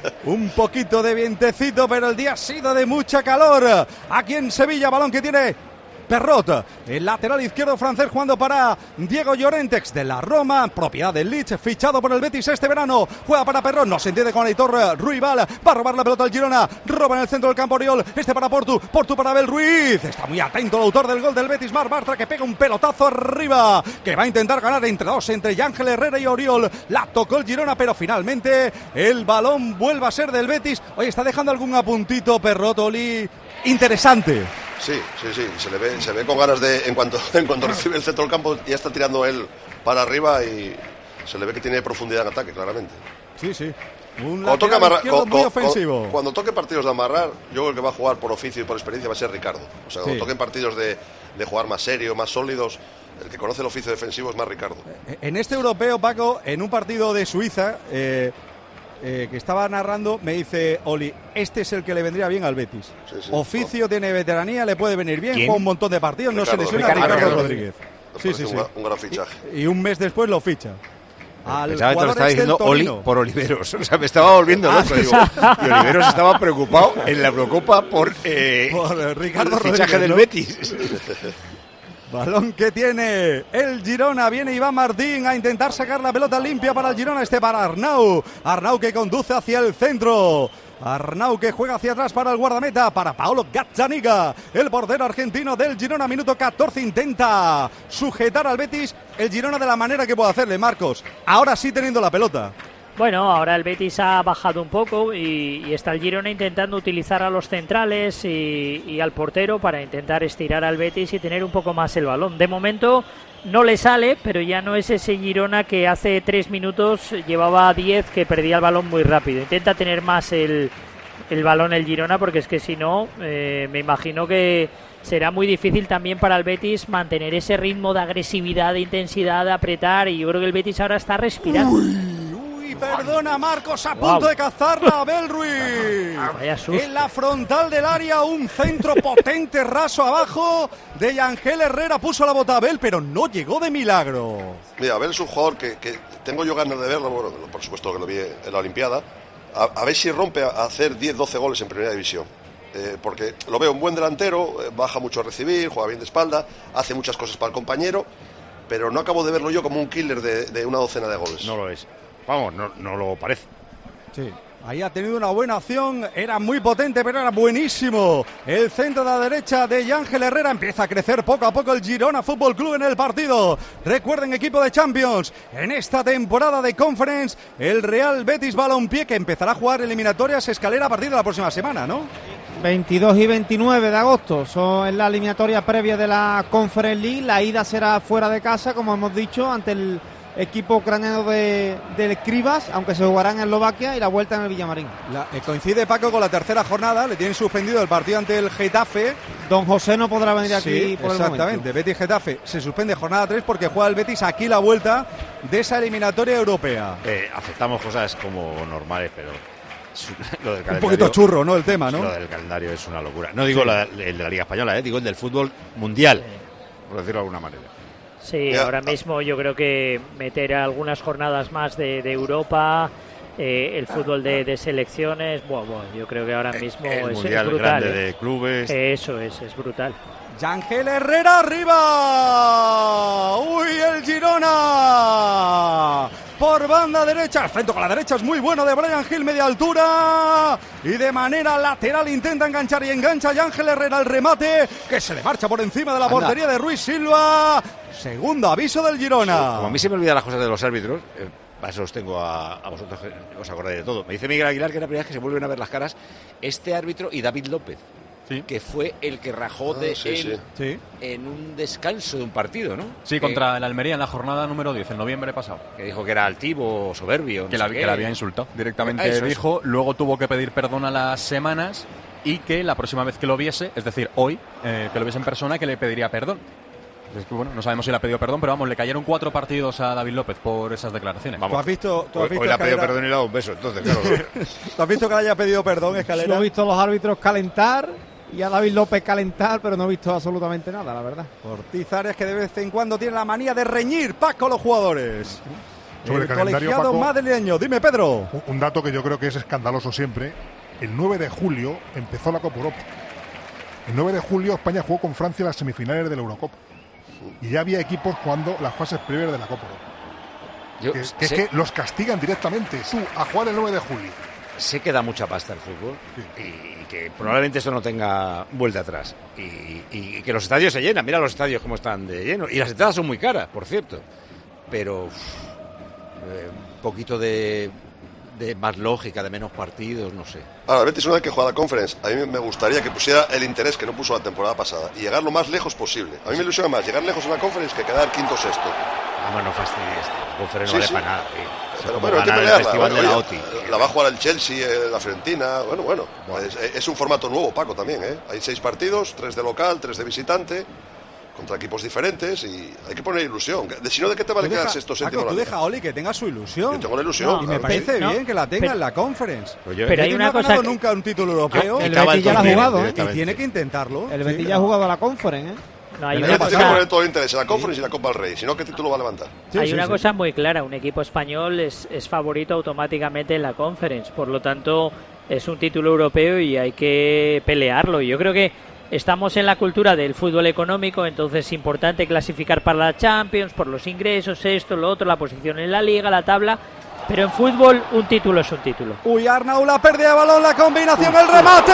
Un poquito de vientecito, pero el día ha sido de mucha calor. Aquí en Sevilla, balón que tiene Perrot, el lateral izquierdo francés, jugando para Diego Llorentex de la Roma, propiedad del Leeds, fichado por el Betis este verano. Juega para Perrot, no se entiende con Aitor Ruibal, va a robar la pelota al Girona, roba en el centro del campo Oriol, este para Portu, Portu para Abel Ruiz. Está muy atento el autor del gol del Betis, Marc Bartra, que pega un pelotazo arriba, que va a intentar ganar entre dos, entre Ángel Herrera y Oriol. La tocó el Girona, pero finalmente el balón vuelve a ser del Betis. Oye, está dejando algún apuntito Perrot, Oli, interesante. Sí, sí, sí, se le ve, se ve con ganas de, en cuanto, en cuanto recibe el centro del campo, ya está tirando él para arriba y se le ve que tiene profundidad en ataque, claramente. Sí, sí. Un Cuando toque, lateral amarrar, izquierdo cu- muy cu- ofensivo. cu- cuando toque partidos de amarrar, yo creo que va a jugar por oficio y por experiencia va a ser Ricardo. O sea, cuando Sí. toquen partidos de, de jugar más serio, más sólidos, el que conoce el oficio defensivo es más Ricardo. En este europeo, Paco, en un partido de Suiza, eh, eh, que estaba narrando, me dice Oli, este es el que le vendría bien al Betis. Sí, sí. Oficio, tiene veteranía, le puede venir bien, ¿Quién? juega un montón de partidos, no se Ricardo, lesiona Ricardo, Ricardo, Ricardo. Rodríguez. Me Sí, parece sí, sí. un, gra- un gran fichaje. Y un mes después lo ficha. Al Pensaba que te lo jugador estaba este del diciendo Oli Torino. por Oliveros. O sea, me estaba volviendo Ah, loco. Digo, y Oliveros estaba preocupado en la Eurocopa por, eh, Por, eh, Ricardo el fichaje Rodríguez, del ¿no? Betis. Balón que tiene el Girona, viene Iván Martín a intentar sacar la pelota limpia para el Girona, este para Arnau, Arnau que conduce hacia el centro, Arnau que juega hacia atrás para el guardameta, para Paolo Gazzaniga, el portero argentino del Girona, minuto catorce, intenta sujetar al Betis, el Girona de la manera que puede hacerle, Marcos, ahora sí teniendo la pelota. Bueno, ahora el Betis ha bajado un poco y, y está el Girona intentando utilizar a los centrales y, y al portero para intentar estirar al Betis y tener un poco más el balón. De momento no le sale, pero ya no es ese Girona que hace tres minutos llevaba diez, que perdía el balón muy rápido. Intenta tener más el, el balón el Girona, porque es que si no, eh, me imagino que será muy difícil también para el Betis mantener ese ritmo de agresividad, de intensidad, de apretar, y yo creo que el Betis ahora está respirando. Y perdona Marcos, a Wow. punto de cazarla Abel Ruiz. Vaya susto. En la frontal del área, un centro potente, raso abajo de Yangel Herrera, puso la bota a Abel, pero no llegó de milagro. Mira, Abel es un jugador que, que tengo yo ganas de verlo, bueno, por supuesto que lo vi en la Olimpiada, a, a ver si rompe a hacer diez doce goles en Primera División. Eh, porque lo veo un buen delantero, eh, baja mucho a recibir, juega bien de espalda, hace muchas cosas para el compañero, pero no acabo de verlo yo como un killer de, de una docena de goles. No lo es. Vamos, no, no lo parece. Sí. Ahí ha tenido una buena acción, era muy potente, pero era buenísimo. El centro de la derecha de Yángel Herrera, empieza a crecer poco a poco el Girona Fútbol Club en el partido. Recuerden, equipo de Champions, en esta temporada de Conference, el Real Betis Balompié, que empezará a jugar eliminatorias escalera a partir de la próxima semana, ¿no? veintidós y veintinueve de agosto son en la eliminatoria previa de la Conference League. La ida será fuera de casa, como hemos dicho, ante el equipo ucraniano de, del Krivas, aunque se jugará en Eslovaquia y la vuelta en el Villamarín. La, eh, coincide, Paco, con la tercera jornada, le tienen suspendido el partido ante el Getafe. Don José no podrá venir aquí Sí, por exactamente. el momento. Betis Getafe se suspende jornada tres porque juega el Betis aquí la vuelta de esa eliminatoria europea. Eh, aceptamos cosas como normales, pero lo del Un calendario, poquito churro, ¿no? El tema, ¿no? Lo del calendario es una locura. No digo Sí. la, el de la Liga Española, eh, digo el del fútbol mundial, por decirlo de alguna manera. Sí, Ya. ahora mismo yo creo que meter algunas jornadas más de, de Europa, eh, el fútbol de, de selecciones, buah, buah, yo creo que ahora mismo el es, mundial es brutal. grande eh. de clubes. Eso es, es brutal. Yángel Herrera arriba. Uy, el Girona. Por banda derecha, el frente con la derecha es muy bueno de Brian Hill, media altura. Y de manera lateral intenta enganchar y engancha Yángel Herrera el remate, que se le marcha por encima de la Anda. portería de Ruiz Silva. Segundo aviso del Girona. Como a mí se me olvidan las cosas de los árbitros, eh, para eso os tengo a, a vosotros, que os acordáis de todo. Me dice Miguel Aguilar que es la primera vez que se vuelven a ver las caras este árbitro y David López, sí. que fue el que rajó Ah, de sí, él sí. en un descanso de un partido, ¿no? Sí, Que- contra el Almería en la jornada número diez, en noviembre pasado. Que dijo que era altivo, soberbio. no Que, sé la, qué. que la había insultado. Directamente Ah, eso, dijo, luego tuvo que pedir perdón a las semanas y que la próxima vez que lo viese, es decir, hoy, eh, que lo viese en persona, que le pediría perdón. Es que, bueno, no sabemos si le ha pedido perdón, pero vamos, le cayeron cuatro partidos a David López por esas declaraciones. ¿Tú has visto, tú has Hoy, visto hoy le ha pedido Escalera? perdón y le ha dado un beso, entonces, claro. ¿Tú has visto que le haya pedido perdón, Lo Escalera? he visto a los árbitros calentar y a David López calentar, pero no he visto absolutamente nada, la verdad. Ortiz Arias, que de vez en cuando tiene la manía de reñir, Paco, los jugadores. Sobre el el calendario, colegiado Paco, madrileño. Dime, Pedro. Un- Un dato que yo creo que es escandaloso siempre. El nueve de julio empezó la Copa Europa. El nueve de julio España jugó con Francia las semifinales de la Eurocopa. Y ya había equipos jugando las fases previas de la Copa Europa. Yo que, que es sé- que los castigan directamente. Tú, a jugar el nueve de julio. Sé que da mucha pasta el fútbol y que probablemente eso no tenga vuelta atrás. Y, y- y que los estadios se llenan. Mira los estadios cómo están de llenos. Y las entradas son muy caras, por cierto. Pero uf, eh, un poquito de, de más lógica, de menos partidos, no sé. Ahora, el Betis una vez que juega la Conference, a mí me gustaría que pusiera el interés que no puso la temporada pasada y llegar lo más lejos posible. A mí me ilusiona más llegar lejos en la Conference que quedar quinto o sexto. Vamos, no fastidies. La conferencia Sí, no sí. vale para nada. tío. Eso es Pero como bueno, hay que ganar el pelearla. festival Bueno, de la oye, OTI. la va a jugar el Chelsea, eh, la Fiorentina. Bueno, bueno. Es, es un formato nuevo, Paco, también. ¿eh? Hay seis partidos, tres de local, tres de visitante, contra equipos diferentes y hay que poner ilusión. De, si no, ¿de qué te vale Tú quedar deja- sexto, Paco, séptimo? en tú la deja a Oli que tenga su ilusión. Yo tengo la ilusión, Y me claro. parece No, bien que la tenga pero- en la Conference. Pues yo- el Pero hay Betis una no ha cosa ganado que- nunca un título europeo. El Acaba Betis ya la ha torneo, jugado, ¿eh? Y directamente. tiene que intentarlo. El Sí, Betis ya claro. ha jugado a la Conference, ¿eh? No, hay El una Betis tiene que cosa, poner todo el interés en la Conference y la Copa del Rey. Si no, ¿qué título va a levantar? Sí, hay sí, una sí. cosa muy clara, un equipo español es, es favorito automáticamente en la Conference, por lo tanto es un título europeo y hay que pelearlo. Yo creo que estamos en la cultura del fútbol económico, entonces es importante clasificar para la Champions, por los ingresos, esto, lo otro, la posición en la liga, la tabla, pero en fútbol un título es un título. Uy, Arnau, la pérdida de balón, la combinación, el remate,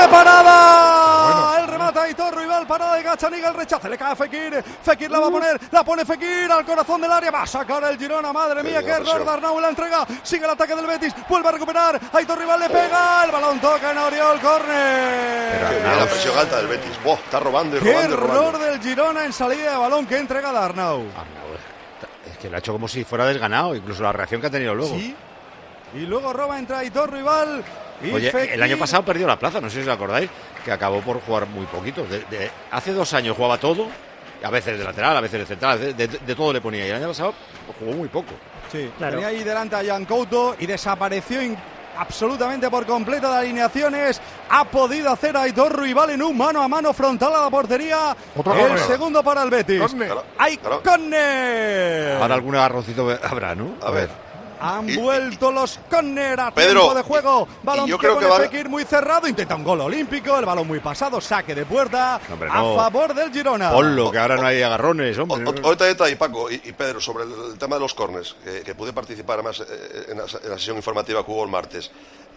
parada. El remate a Aitor Rival, parada de Gachaniga, el rechace, le cae a Fekir. Fekir la va a poner, la pone Fekir al corazón del área, va a sacar el Girona, madre mía, Sí, qué la error presión. de Arnau en la entrega. Sigue el ataque del Betis, vuelve a recuperar. Aitor Rival le pega, el balón toca en Oriol, córner. Qué bien, la presión alta del Betis. Buah, está robando y Qué robando y error robando. del Girona en salida de balón, qué entrega de Arnau. Arnau, es que lo ha hecho como si fuera desganado, incluso la reacción que ha tenido luego. Sí. Y luego roba entre Aitor Rival y Oye, Fekir. el año pasado perdió la plaza, no sé si os acordáis, que acabó por jugar muy poquito. De, de- hace dos años jugaba todo, a veces de lateral, a veces de central, de, de- de todo le ponía. Y el año pasado jugó muy poco. Sí, Claro. tenía ahí delante a Jan Couto y desapareció in- absolutamente por completo de alineaciones. Ha podido hacer a Aitor Rival en un mano a mano frontal a la portería. Otro el córner. segundo para el Betis. Córner. ¡Hay Claro. córner! Ahora algún agarroncito habrá, ¿no? A ver. Han Y- vuelto los córner a Pedro, tiempo de juego. y- Balón y yo que creo que pone va- Fekir muy cerrado. Intenta un gol olímpico. El balón muy pasado. Saque de puerta No, hombre, a no. favor del Girona. Ponlo, que ahora no hay agarrones, O- hombre. o- Ahorita detalle, Paco y, y Pedro, sobre el, el tema de los corners, que, que pude participar además eh, en la, en la sesión informativa que hubo el martes.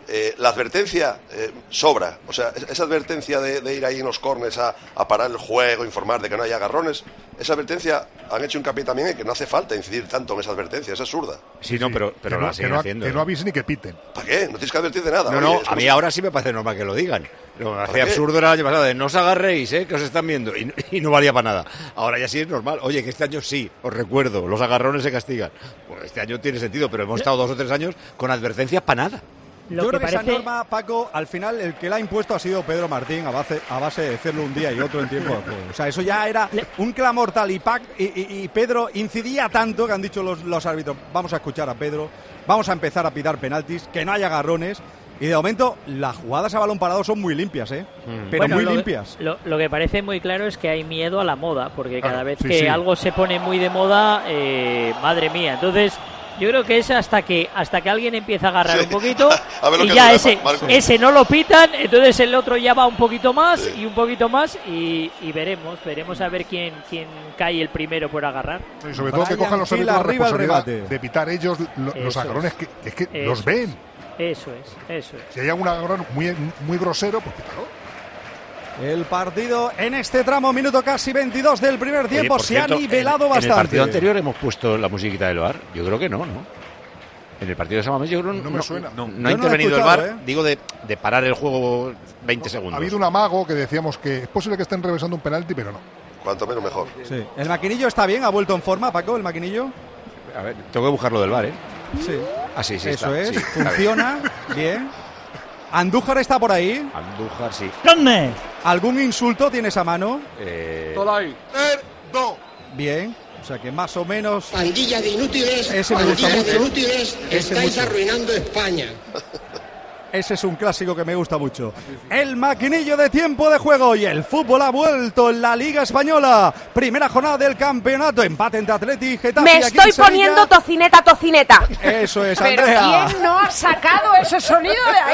eh, la advertencia eh, sobra. O sea, esa advertencia de, de ir ahí en los corners a, a parar el juego, informar de que no haya agarrones, esa advertencia han hecho hincapié también en que no hace falta incidir tanto en esa advertencia, es absurda. Sí, no, pero, pero que la no, siguen que no, haciendo. Que no avisen ni que piten. ¿Para qué? No tienes que advertir de nada. No, Oye, no, es a como mí si- ahora sí me parece normal que lo digan. Lo que hacía qué? absurdo era el año pasado, de no os agarréis, ¿eh? Que os están viendo. Y, y no valía para nada. Ahora ya sí es normal. Oye, que este año sí, os recuerdo, los agarrones se castigan. Bueno, este año tiene sentido, pero hemos estado dos o tres años con advertencias para nada. Lo Yo que creo que parece- esa norma, Paco, al final el que la ha impuesto ha sido Pedro Martín a base, a base de hacerlo un día y otro en tiempo de juego. O sea, eso ya era un clamor tal y, Pac, y, y- y Pedro incidía tanto que han dicho los, los árbitros, vamos a escuchar a Pedro, vamos a empezar a pitar penaltis, que no haya agarrones. Y de momento las jugadas a balón parado son muy limpias, ¿eh? Pero Bueno, muy lo, limpias. Lo, lo que parece muy claro es que hay miedo a la moda, porque cada Claro, vez sí, que sí. algo se pone muy de moda, eh, madre mía. Entonces, yo creo que es hasta que hasta que alguien empieza a agarrar Sí. un poquito A ver lo y que ya dura, ese, Marco. ese no lo pitan, entonces el otro ya va un poquito más y un poquito más y, y veremos, veremos a ver quién, quién cae el primero por agarrar. Y sobre todo que Brian cojan los Hill árbitros la arriba al responsabilidad remate. de pitar ellos lo- los Eso agarrones, es. que es que Eso los es. ven. Eso es, eso es. Si hay algún agarrón muy, muy grosero, pues pítalo. El partido en este tramo, minuto casi veintidós del primer Oye, tiempo, por se cierto, ha nivelado en, bastante. En el partido anterior hemos puesto la musiquita del V A R. Yo creo que no, ¿no? En el partido de San Mamés yo creo que No me suena. No, Yo no no ha lo he intervenido el escuchado, V A R, ¿eh? digo de, de parar el juego veinte Ha segundos. habido un amago que decíamos que es posible que estén revisando un penalti, pero no. Cuanto menos mejor. Sí. ¿El maquinillo está bien? ¿Ha vuelto en forma, Paco, el maquinillo? A ver, tengo que buscarlo del V A R, ¿eh? Sí. Ah, sí, sí. Eso está, es, sí, está bien. funciona bien. Andújar está por ahí. Andújar, sí. ¿Algún insulto tienes a mano? Eh, Bien. O sea que más o menos. Pandilla de inútiles, Ese me gusta pandilla de mucho. inútiles, Ese estáis mucho. arruinando España. Ese es un clásico que me gusta mucho. El maquinillo de tiempo de juego y el fútbol ha vuelto en la Liga Española. Primera jornada del campeonato. Empate entre Atleti y Getafe. Me aquí en estoy Sevilla. poniendo tocineta, tocineta. Eso es, Pero Andrea. ¿quién no ha sacado ese sonido de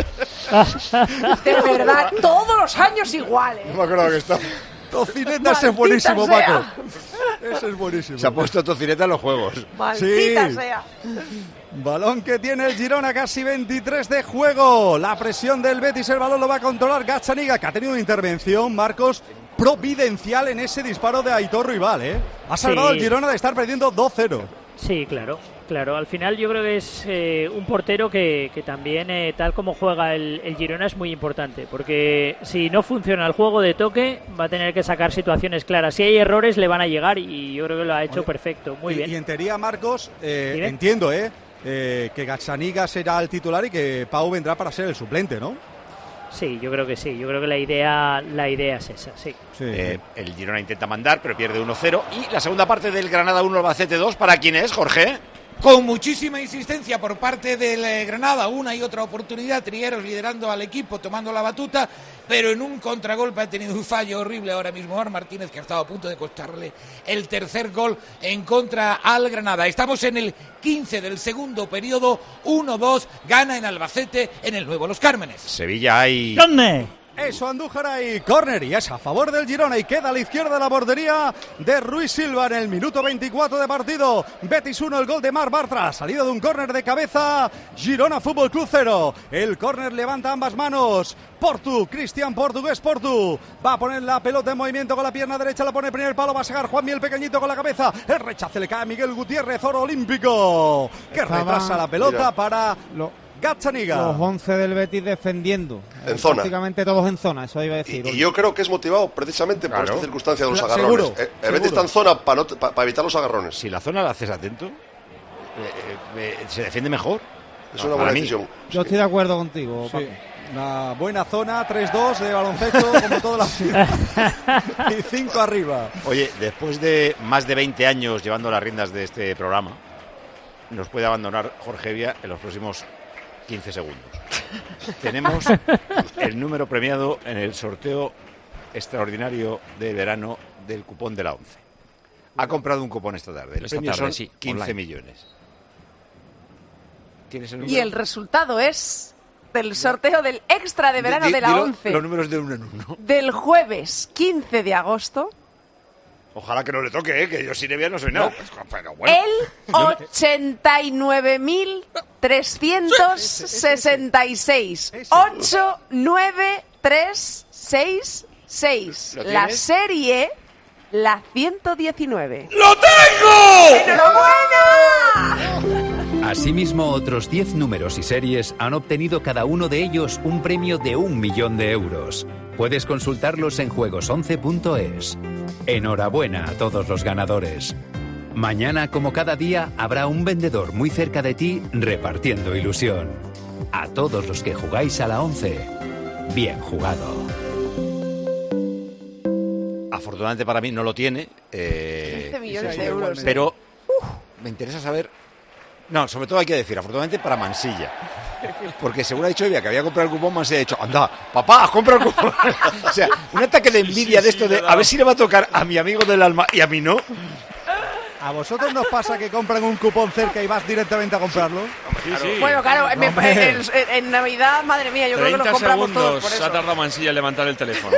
ahí? De verdad, todos los años iguales. No me acuerdo que está. Tocineta, ese es Maldita buenísimo, sea. Paco. Ese es buenísimo. Se ha puesto tocineta en los juegos. Maldita Sí. sea. Balón que tiene el Girona, casi veintitrés de juego. La presión del Betis, el balón lo va a controlar Gazzaniga, que ha tenido una intervención, Marcos, providencial en ese disparo de Aitor Rival, ¿eh? Ha salvado Sí. el Girona de estar perdiendo dos cero. Sí, claro, claro. Al final yo creo que es eh, un portero que, que también, eh, tal como juega el, el Girona, es muy importante. Porque si no funciona el juego de toque, va a tener que sacar situaciones claras. Si hay errores, le van a llegar y yo creo que lo ha hecho Oye, perfecto. Muy y, bien. Y en teoría, Marcos, eh, Dime. entiendo, ¿eh? Eh, que Gazzaniga será el titular y que Pau vendrá para ser el suplente, ¿no? Sí, yo creo que sí. Yo creo que la idea, la idea es esa, sí. Eh, el Girona intenta mandar, pero pierde uno cero. Y la segunda parte del Granada uno, Albacete dos. ¿Para quién es, Jorge? Con muchísima insistencia por parte del eh, Granada, una y otra oportunidad, Trigueros liderando al equipo, tomando la batuta, pero en un contragolpe ha tenido un fallo horrible ahora mismo Omar Martínez, que ha estado a punto de costarle el tercer gol en contra al Granada. Estamos en el quince del segundo periodo, uno dos, gana en Albacete, en el Nuevo Los Cármenes. Sevilla hay... Eso, Andújar ahí, córner y es a favor del Girona y queda a la izquierda de la bordería de Ruiz Silva en el minuto veinticuatro de partido. Betis uno, el gol de Mar Bartra, salido de un córner de cabeza, Girona Fútbol Club cero. El córner levanta ambas manos. Portu, Cristian Portugués Portu, va a poner la pelota en movimiento con la pierna derecha, la pone primer palo, va a sacar Juan Miel pequeñito con la cabeza, el rechace le cae a Miguel Gutiérrez, oro olímpico, que Estaba- retrasa la pelota Mira. para Gazzaniga. Los once del Betis defendiendo. En Eh, zona. Prácticamente todos en zona, eso iba a decir. Y yo creo que es motivado precisamente por Claro. esta circunstancia de los Claro, agarrones. seguro, Eh, el Betis está en zona para evitar los agarrones. Si la zona la haces atento, eh, eh, eh, se defiende mejor. Es No, una para buena mí. decisión. Yo estoy de acuerdo contigo, Sí. Paco. Una buena zona, tres dos de baloncesto, como todas las... y cinco arriba. Oye, después de más de veinte años llevando las riendas de este programa, nos puede abandonar Jorge Vía en los próximos quince segundos. Tenemos el número premiado en el sorteo extraordinario de verano del cupón de la ONCE. Ha comprado un cupón esta tarde. El Esta premio tarde, son sí, quince online. millones. ¿Tienes el número? Y el resultado es del sorteo del extra de verano Di- de la dilo once Los números de uno en uno. del jueves quince de agosto. Ojalá que no le toque, ¿eh? Que yo sin Nevia no soy nada. Pero bueno. El ochenta y nueve mil trescientos sesenta y seis. ocho nueve tres seis seis. ¿Lo La tienes? serie, la ciento diecinueve. ¡Lo tengo! ¡Enhorabuena! Asimismo, otros diez números y series han obtenido cada uno de ellos un premio de un millón de euros. Puedes consultarlos en juegos once punto es. Enhorabuena a todos los ganadores. Mañana, como cada día, habrá un vendedor muy cerca de ti repartiendo ilusión. A todos los que jugáis a la once, bien jugado. Afortunadamente para mí no lo tiene. Eh, quince millones de euros. Pero me interesa saber... No, sobre todo hay que decir, afortunadamente para Mansilla. Porque según ha dicho Evia que había comprado el cupón, Mansilla ha dicho, anda, papá, compra el cupón. O sea, un ataque de envidia de esto de a ver si le va a tocar a mi amigo del alma y a mí no. ¿A vosotros nos pasa que compran un cupón cerca y vas directamente a comprarlo? Sí, sí. Bueno, claro, me- en, en Navidad, madre mía, yo creo que nos compramos todos por ha eso. tardado Mansilla en levantar el teléfono.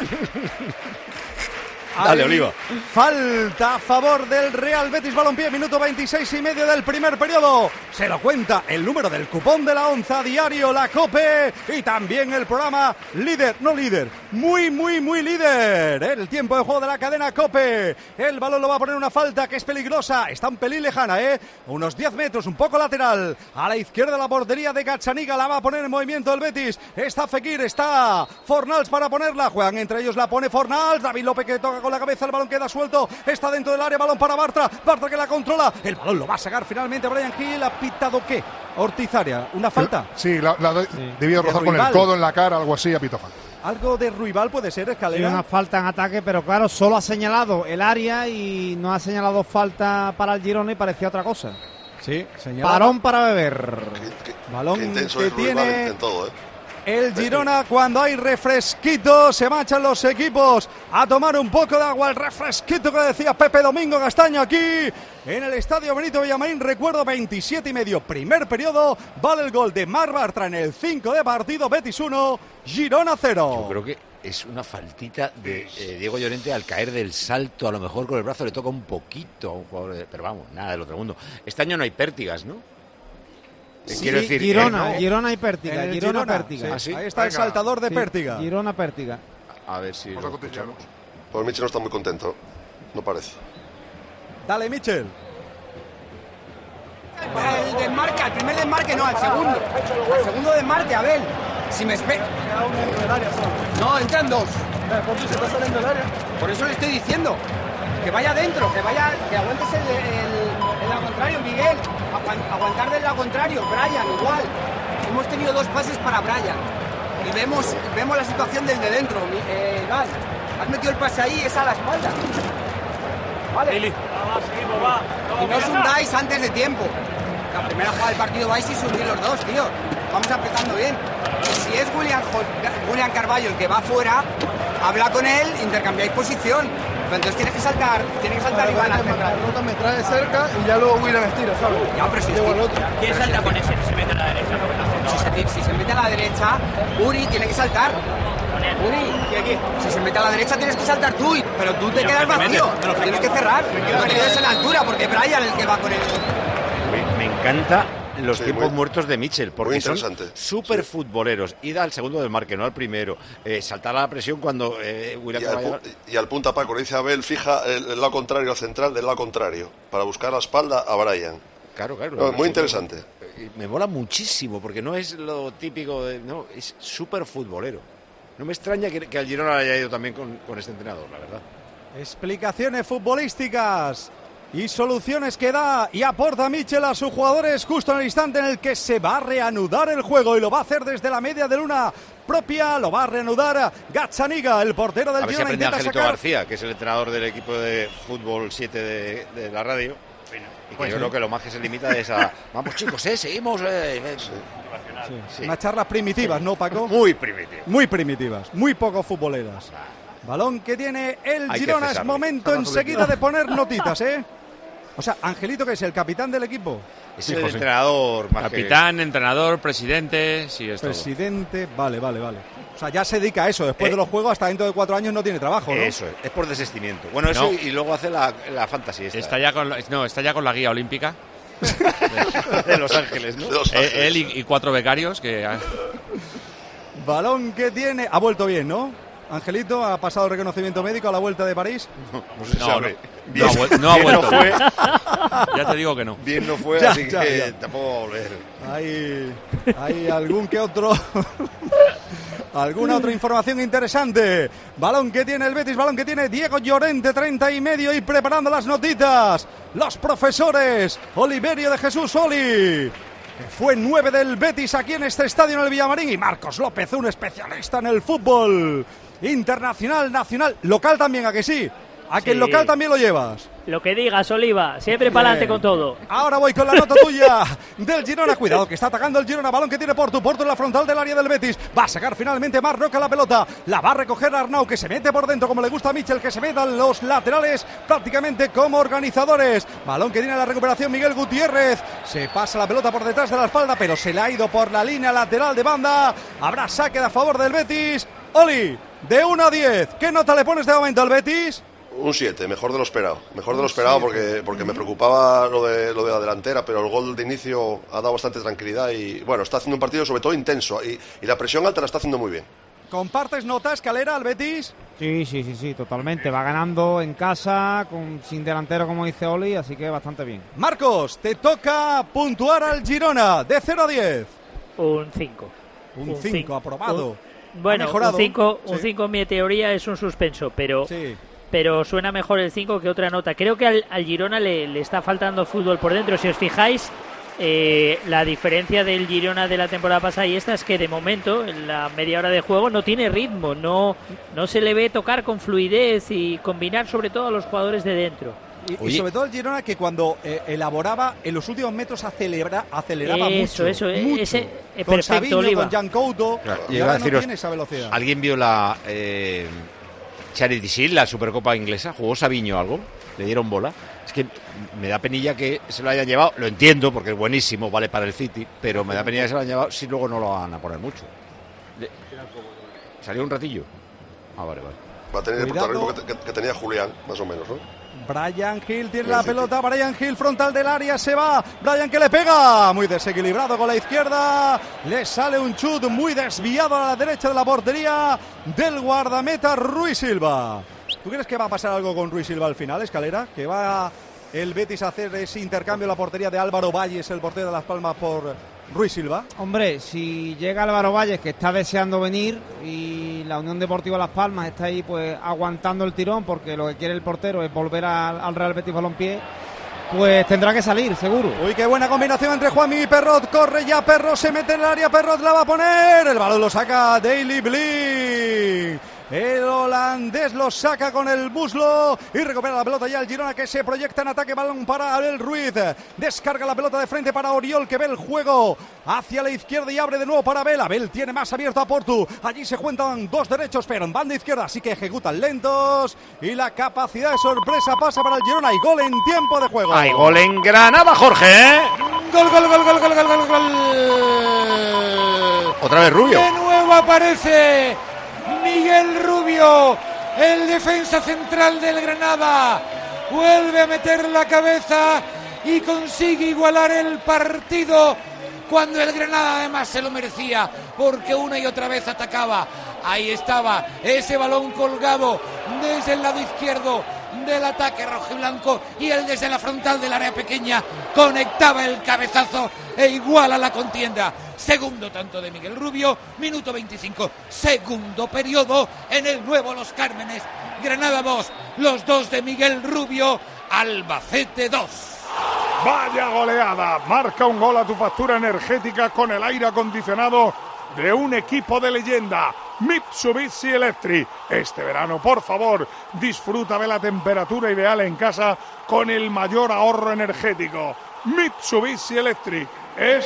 Dale, Hay Oliva. Falta a favor del Real Betis Balompié, minuto veintiséis y medio del primer periodo. Se lo cuenta el número del cupón de la onza diario, la COPE, y también el programa líder, no líder, muy, muy, muy líder. El tiempo de juego de la cadena COPE. El balón lo va a poner una falta que es peligrosa. Está un pelín lejana, ¿eh? Unos diez metros, un poco lateral. A la izquierda la portería de Gazzaniga. La va a poner en movimiento el Betis. Está Fekir, está Fornals para ponerla. Juegan entre ellos, la pone Fornals. David López que toca con la cabeza, el balón queda suelto, está dentro del área, balón para Bartra, Bartra que la controla, el balón lo va a sacar finalmente Brian Hill. ¿Ha pitado qué? Ortizaria, ¿una falta? Sí, la, la de- debió De rozar con el Ruibal. codo en la cara, algo así, a pito falta. Algo de Ruibal puede ser, Sí, Escalera. una falta en ataque, pero claro, solo ha señalado el área y no ha señalado falta para el Girona y parecía otra cosa. Sí, señalaba. Parón para beber. Balón Qué intenso que es Ruibal tiene en todo, ¿eh? el Girona. Cuando hay refresquito se marchan los equipos a tomar un poco de agua. El refresquito que decía Pepe Domingo Castaño aquí en el Estadio Benito Villamarín. Recuerdo, veintisiete y medio, primer periodo. Vale el gol de Marc Bartra en el cinco de partido. Betis uno, Girona cero. Yo creo que es una faltita de eh, Diego Llorente al caer del salto. A lo mejor con el brazo le toca un poquito a un jugador, de- pero vamos, nada del otro mundo. Este año no hay pértigas, ¿no? Eh, Sí, Quiero decir, Girona, eh, Girona y Pértiga, En el Girona, Girona, Pértiga. sí. ¿Ah, sí? Ahí está el Venga. saltador de Sí, Pértiga. Girona, Pértiga. A ver si lo escuchamos. Pues Michel no está muy contento, no parece. Dale, Michel. El desmarque, al primer desmarque no, al segundo. Al segundo desmarque, Abel. Si me espera. No, entran dos. Por eso le estoy diciendo. Que vaya adentro, que vaya, que aguantes el, el, el lado contrario, Miguel. Aguan- Aguantar del lado contrario, Brian, igual. Hemos tenido dos pases para Brian. Y vemos, vemos la situación del de dentro. Mi- Eh, Gal, has metido el pase ahí, es a la espalda. Vale. Y no os hundáis antes de tiempo. La primera jugada del partido vais y subir los dos, tío. Vamos empezando bien. Si es William, Jo- William Carballo el que va afuera, habla con él, intercambiáis posición. Pero entonces tienes que saltar, tienes que saltar Iván al central. me trae cerca y ya luego William estira, ¿sabes? Ya, pero si es que... ¿Quién salta con ese? Se mete a la derecha. Si se, si se mete a la derecha, Uri tiene que saltar. Uri, aquí. Si se mete a la derecha tienes que saltar tú, y- pero tú te quedas vacío. Tienes que cerrar. No le des en la altura porque Brian el que va con él. Me, me encanta los Sí, tiempos muy- muertos de Mitchell, porque muy son interesante. súper futboleros. Ida al segundo del marque, no al primero. Eh, saltar a la presión cuando eh, William Y al, Carvalho- pu- y al punta Paco le dice a Abel, fija el, el lado contrario al central del lado contrario, para buscar la espalda a Brian. Claro, claro. No, muy interesante. Eh, Me mola muchísimo, porque no es lo típico, de, no, es súper futbolero. No me extraña que, que al Girona haya ido también con, con este entrenador, la verdad. Explicaciones futbolísticas y soluciones que da y aporta Michel a sus jugadores justo en el instante en el que se va a reanudar el juego, y lo va a hacer desde la media de luna propia. Lo va a reanudar Gazzaniga, el portero del A ver si Girona. aprende Intenta Angelito sacar. García, que es el entrenador del equipo de fútbol siete de, de la radio. Y que Pues yo sí. creo que lo más que se limita es a... Vamos chicos, eh, seguimos. Eh, eh". Sí. Unas charlas primitivas, ¿no, Paco? Muy primitivas. Muy primitivas, muy poco futboleras. Balón que tiene el Hay que Girona. Es cesarlo. momento Para enseguida de poner notitas, ¿eh? O sea, Angelito, que es el capitán del equipo. Es Hijo, el sí. entrenador más Capitán, entrenador, presidente, sí, es todo. Presidente, vale, vale, vale. O sea, ya se dedica a eso. Después Eh. de los juegos, hasta dentro de cuatro años no tiene trabajo, ¿no? Eso es, es por desistimiento. Bueno, eso No. y, y luego hace la, la fantasy esta. Está ya con la, no, está ya con la guía olímpica. de Los Ángeles, ¿no? De Los Eh, Ángeles. él y, y cuatro becarios que... Balón que tiene. Ha vuelto bien, ¿no? Angelito, ha pasado el reconocimiento médico a la vuelta de París. No, no sé si No, sabe. no. Bien- No ha vuel- no ha bien vuelto. fue. Ya te digo que no. Bien no fue, Ya, así ya, que ya. tampoco va a volver. Hay, hay algún que otro. Alguna otra información interesante. Balón que tiene el Betis, balón que tiene Diego Llorente, treinta y medio, y preparando las notitas. Los profesores. Oliverio de Jesús Oli, que fue nueve del Betis aquí en este estadio en el Villamarín. Y Marcos López, un especialista en el fútbol internacional, nacional, local también, ¿a que sí? ¿A que el Sí. local también lo llevas? Lo que digas, Oliva, siempre para adelante Bien. con todo. Ahora voy con la nota tuya del Girona. Cuidado que está atacando el Girona. Balón que tiene Portu. Portu en la frontal del área del Betis. Va a sacar finalmente Marc Roca la pelota. La va a recoger Arnau, que se mete por dentro como le gusta a Michel, que se metan los laterales prácticamente como organizadores. Balón que tiene la recuperación Miguel Gutiérrez. Se pasa la pelota por detrás de la espalda, pero se le ha ido por la línea lateral de banda. Habrá saque a favor del Betis. Oli, de uno a diez, ¿qué nota le pones de momento al Betis? Un siete, mejor de lo esperado. Mejor de lo esperado porque, porque me preocupaba lo de, lo de la delantera, pero el gol de inicio ha dado bastante tranquilidad y, bueno, está haciendo un partido sobre todo intenso y, y la presión alta la está haciendo muy bien. ¿Compartes nota, Escalera, al Betis? Sí, sí, sí, sí, totalmente. Va ganando en casa, con, sin delantero, como dice Oli, así que bastante bien. Marcos, te toca puntuar al Girona, de cero a diez. Un cinco. Un cinco, aprobado. Un- bueno, Ha mejorado. un cinco un Sí. cinco en mi teoría es un suspenso, pero, Sí. pero suena mejor el cinco que otra nota. Creo que al, al Girona le, le está faltando fútbol por dentro. Si os fijáis, eh, la diferencia del Girona de la temporada pasada y esta es que de momento, en la media hora de juego, no tiene ritmo, no, no se le ve tocar con fluidez y combinar sobre todo a los jugadores de dentro. Y, y sobre todo el Girona, que cuando eh, elaboraba en los últimos metros acelera, aceleraba Eso, mucho. eso, eh, mucho. ese, eh, con perfecto, Savinho, Oliva. con Jan Couto. Claro, y y iba ahora a no deciros, tiene esa velocidad. ¿alguien vio la eh, Charity Shield, la Supercopa inglesa? ¿Jugó Savinho algo? ¿Le dieron bola? Es que me da penilla que se lo hayan llevado. Lo entiendo porque es buenísimo, vale para el City, pero me da penilla que se lo hayan llevado si luego no lo van a poner mucho. Le- ¿Salió un ratillo? Ah, vale, vale. Va a tener el Cuidado. protagonismo que, que- que tenía Julián, más o menos, ¿no? Brian Hill tiene El la City. pelota, Brian Hill frontal del área, se va, Brian que le pega, muy desequilibrado con la izquierda, le sale un chut muy desviado a la derecha de la portería del guardameta Rui Silva. ¿Tú crees que va a pasar algo con Rui Silva al final, Escalera? ¿Que va el Betis a hacer ese intercambio en la portería de Álvaro Valles, el portero de Las Palmas, por Rui Silva? Hombre, si llega Álvaro Valles, que está deseando venir, y la Unión Deportiva Las Palmas está ahí pues aguantando el tirón, porque lo que quiere el portero es volver al, al Real Betis Balompié, pues tendrá que salir, seguro. Uy, qué buena combinación entre Juanmi y Perrot. Corre ya Perrot, se mete en el área, Perrot la va a poner. El balón lo saca Daley Blind. El holandés lo saca con el muslo y recupera la pelota ya el Girona, que se proyecta en ataque. Balón para Abel Ruiz. Descarga la pelota de frente para Oriol, que ve el juego hacia la izquierda y abre de nuevo para Abel. Abel tiene más abierto a Portu. Allí se cuentan dos derechos, pero en banda izquierda, así que ejecutan lentos. Y la capacidad de sorpresa pasa para el Girona. Y gol en tiempo de juego. Hay gol en Granada, Jorge, ¿eh? Gol, gol, gol, gol, gol, gol, gol, gol. Otra vez Rubio. De nuevo aparece Miguel Rubio, el defensa central del Granada. Vuelve a meter la cabeza y consigue igualar el partido cuando el Granada además se lo merecía, porque una y otra vez atacaba. Ahí estaba ese balón colgado desde el lado izquierdo del ataque rojiblanco, y él desde la frontal del área pequeña conectaba el cabezazo e iguala la contienda. Segundo tanto de Miguel Rubio, minuto veinticinco, segundo periodo en el nuevo Los Cármenes. Granada dos, los dos de Miguel Rubio, Albacete dos. Vaya goleada, marca un gol a tu factura energética con el aire acondicionado de un equipo de leyenda, Mitsubishi Electric. Este verano, por favor, disfruta de la temperatura ideal en casa con el mayor ahorro energético. Mitsubishi Electric es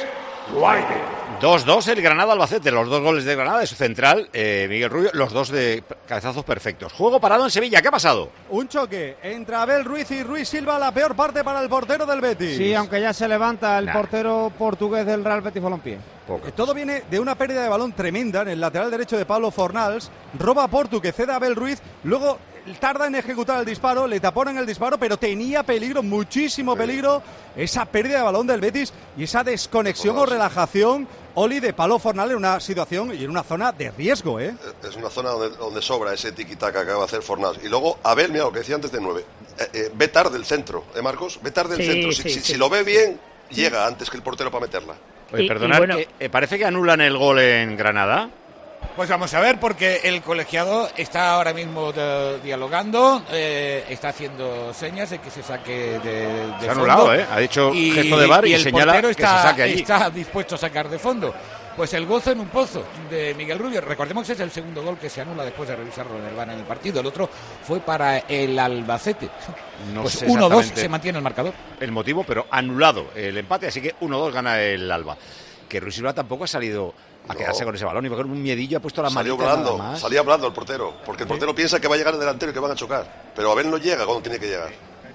dos dos el Granada-Albacete, los dos goles de Granada de su central, eh, Miguel Rubio, los dos de cabezazos perfectos. Juego parado en Sevilla, ¿qué ha pasado? Un choque entre Abel Ruiz y Ruiz Silva, la peor parte para el portero del Betis. Sí, aunque ya se levanta el Nah. portero portugués del Real Betis Balompié. Eh, Todo viene de una pérdida de balón tremenda en el lateral derecho de Pablo Fornals. Roba a Portu, que cede a Abel Ruiz. Luego tarda en ejecutar el disparo, le taponan el disparo, pero tenía peligro, muchísimo peligro, esa pérdida de balón del Betis y esa desconexión o relajación, Oli, de Pablo Fornals en una situación y en una zona de riesgo, ¿eh? Es una zona donde, donde sobra ese tiki-taka que va a hacer Fornals. Y luego, Abel, mira lo que decía antes de nueve. Eh, eh, ve tarde el centro, ¿eh, Marcos? Ve tarde el Sí, centro. sí, Si, si- sí. si lo ve bien, llega antes que el portero para meterla. Oye, Y- perdonad, y bueno- que, eh, parece que anulan el gol en Granada. Pues vamos a ver, porque el colegiado está ahora mismo de- dialogando, eh, está haciendo señas de que se saque de, de Se ha fondo. anulado, ¿eh? Ha dicho Y- gesto de VAR y el señala portero que está, se saque allí. está dispuesto a sacar de fondo. Pues el gozo en un pozo de Miguel Rubio. Recordemos que ese es el segundo gol que se anula después de revisarlo en el V A R en el partido. El otro fue para el Albacete. No pues sé uno dos exactamente se mantiene el marcador. El motivo, pero anulado el empate, así que uno dos gana el Alba. Que Ruiz Silva tampoco ha salido a No. quedarse con ese balón, y con un miedillo ha puesto la Salió manita blando, nada más. salía blando el portero, porque el portero piensa que va a llegar el delantero y que van a chocar. Pero Abel no llega cuando tiene que llegar.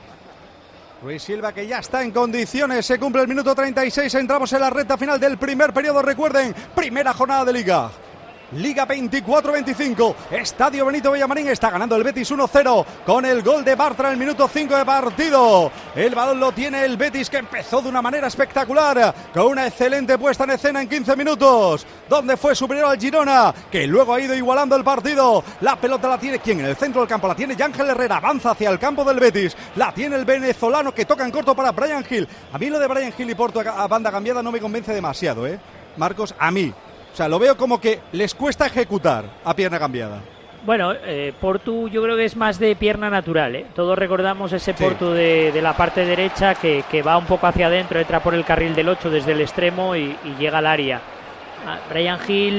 Ruiz Silva, que ya está en condiciones, se cumple el minuto treinta y seis, entramos en la recta final del primer periodo, recuerden, primera jornada de Liga. Liga veinticuatro veinticinco, Estadio Benito Villamarín, está ganando el Betis uno cero con el gol de Bartra en el minuto cinco de partido. El balón lo tiene el Betis, que empezó de una manera espectacular, con una excelente puesta en escena en quince minutos, donde fue superior al Girona, que luego ha ido igualando el partido. La pelota la tiene, ¿quién? En el centro del campo la tiene Yángel Herrera, avanza hacia el campo del Betis, la tiene el venezolano, que toca en corto para Brian Hill. A mí lo de Brian Hill y Porto a banda cambiada no me convence demasiado, ¿eh? Marcos, a mí. O sea, lo veo como que les cuesta ejecutar a pierna cambiada. Bueno, eh, Portu yo creo que es más de pierna natural, ¿eh? Todos recordamos ese Sí. Portu de, de la parte derecha que, que va un poco hacia adentro, entra por el carril del ocho desde el extremo y, y llega al área. Ah, Brian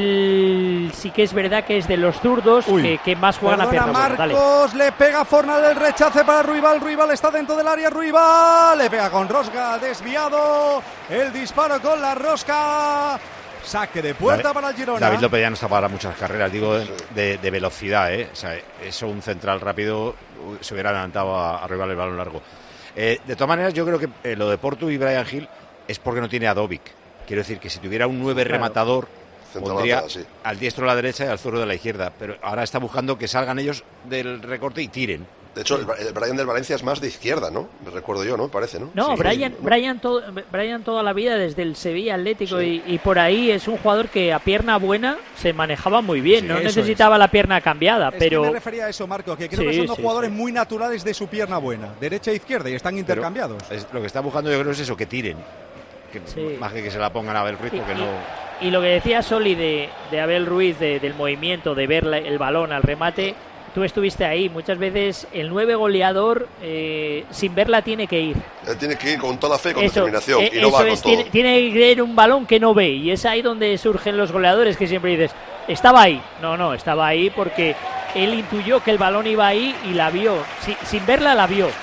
Hill sí que es verdad que es de los zurdos que, que más juegan a Perdona, pierna buena. Dale. Marcos, le pega Fornal, el rechace para Ruibal, Ruibal está dentro del área, Ruibal, le pega con rosca, desviado, el disparo con la rosca, saque de puerta David- para el Girona. David López ya no está para muchas carreras, digo, de, de- de velocidad, ¿eh? O sea, eso un central rápido uh, se hubiera adelantado a, a rival el balón largo. Eh, de todas maneras, yo creo que eh, lo de Portu y Brian Hill es porque no tiene a Dovic. Quiero decir que si tuviera un nueve Claro. rematador, Central pondría atrás, sí. al diestro a la derecha y al zurdo de la izquierda. Pero ahora está buscando que salgan ellos del recorte y tiren. De hecho, el, el Brian del Valencia es más de izquierda, ¿no? Me recuerdo yo, ¿no? Parece, ¿no? No, Sí. Brian, Brian, todo, Brian toda la vida desde el Sevilla Atlético y, y por ahí es un jugador que a pierna buena se manejaba muy bien, Sí, no eso necesitaba la pierna cambiada, Es pero que me refería a eso, Marcos, que creo Sí, que son dos sí, jugadores sí. muy naturales de su pierna buena, derecha e izquierda, y están intercambiados. Es- lo que está buscando yo creo es eso, que tiren. Que, Sí. Más que que se la pongan a Abel Ruiz, Y- porque y- no... Y lo que decía Soli de, de Abel Ruiz, de- del movimiento, de ver la- el balón al remate, tú estuviste ahí. Muchas veces el nueve goleador, eh, sin verla, tiene que ir. Él tiene que ir con toda la fe, con Eso, determinación, eh, y no eso va con es, todo. tiene, tiene que ver un balón que no ve. Y es ahí donde surgen los goleadores, que siempre dices, estaba ahí. No, no, estaba ahí porque él intuyó que el balón iba ahí y la vio. Si- sin verla, la vio.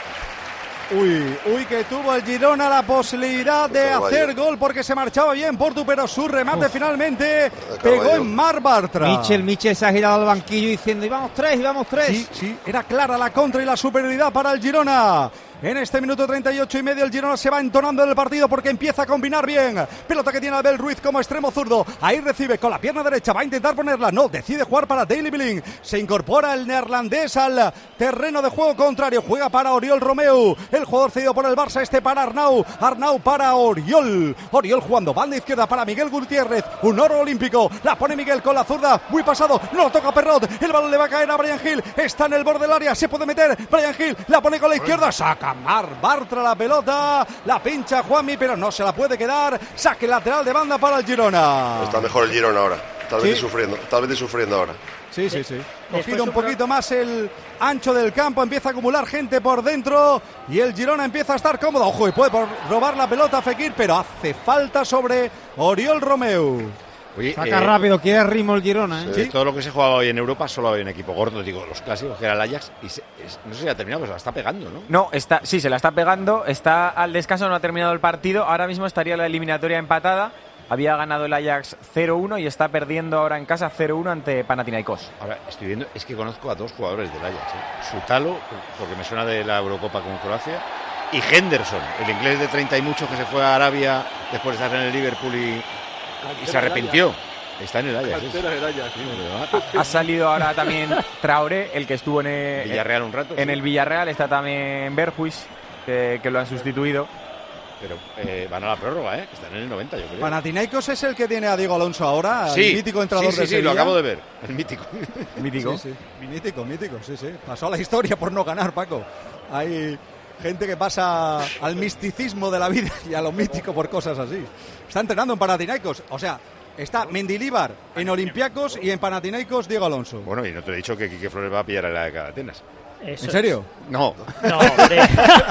Uy, uy, que tuvo el Girona la posibilidad de Caballo. hacer gol porque se marchaba bien Portu, pero su remate Uf. finalmente Caballo. pegó en Mar Bartra. Michel, Michel se ha girado al banquillo diciendo, y vamos tres, y vamos tres. Sí, sí, era clara la contra y la superioridad para el Girona. En este minuto treinta y ocho y medio el Girona se va entonando en el partido porque empieza a combinar bien. Pelota que tiene Abel Ruiz como extremo zurdo. Ahí recibe con la pierna derecha, va a intentar ponerla. No, decide jugar para Daley Blind. Se incorpora el neerlandés al terreno de juego contrario. Juega para Oriol Romeu. El jugador cedido por el Barça, este para Arnau. Arnau para Oriol. Oriol jugando banda izquierda para Miguel Gutiérrez. Un oro olímpico. La pone Miguel con la zurda. Muy pasado. No lo toca Perrot. El balón le va a caer a Brian Hill. Está en el borde del área. Se puede meter. Brian Hill la pone con la izquierda. Saca Mar Bartra la pelota. La pincha Juanmi, pero no se la puede quedar. Saque lateral de banda para el Girona. Está mejor el Girona ahora. Tal vez Sí. sufriendo, tal vez sufriendo ahora. Sí, sí, sí. Después Cogido un un pro- poquito más el ancho del campo, empieza a acumular gente por dentro y el Girona empieza a estar cómodo. Ojo, y puede por robar la pelota a Fekir, pero hace falta sobre Oriol Romeu. Oye, Saca eh, rápido, quiere ritmo el Girona, ¿eh? de todo lo que se juega hoy en Europa solo hay un equipo gordo, digo, los clásicos, que era el Ajax, y se- es- no sé si ha terminado, pues la está pegando, ¿no? No, está, sí, se la está pegando, está al descanso, no ha terminado el partido, ahora mismo estaría la eliminatoria empatada había ganado el Ajax cero uno y está perdiendo ahora en casa cero uno ante Panathinaikos. Ahora, estoy viendo, es que conozco a dos jugadores del Ajax, ¿eh? Sutalo, porque me suena de la Eurocopa con Croacia, y Henderson, el inglés de treinta y muchos que se fue a Arabia después de estar en el Liverpool y, y se arrepintió. Está en el Ajax. ¿Sí? Del Ajax, sí. Ha salido ahora también Traoré, el que estuvo en el Villarreal un rato. En sí. el Villarreal está también Berhuis, que, que lo han sustituido. Pero eh, van a la prórroga, ¿eh? Que están en el noventa, yo creo. Panathinaikos es el que tiene a Diego Alonso ahora, sí, el mítico entrenador sí, sí, de sí, Sevilla. lo acabo de ver, el mítico. Mítico. Sí, sí. Mítico, mítico, sí, sí. Pasó a la historia por no ganar, Paco. Hay gente que pasa al misticismo de la vida y a lo mítico por cosas así. Está entrenando en Panathinaikos, o sea, está Mendilibar en Olympiacos y en Panathinaikos Diego Alonso. Bueno, y no te he dicho que Quique Flores va a pillar a la de Atenas. Eso ¿En serio? No. No, hombre.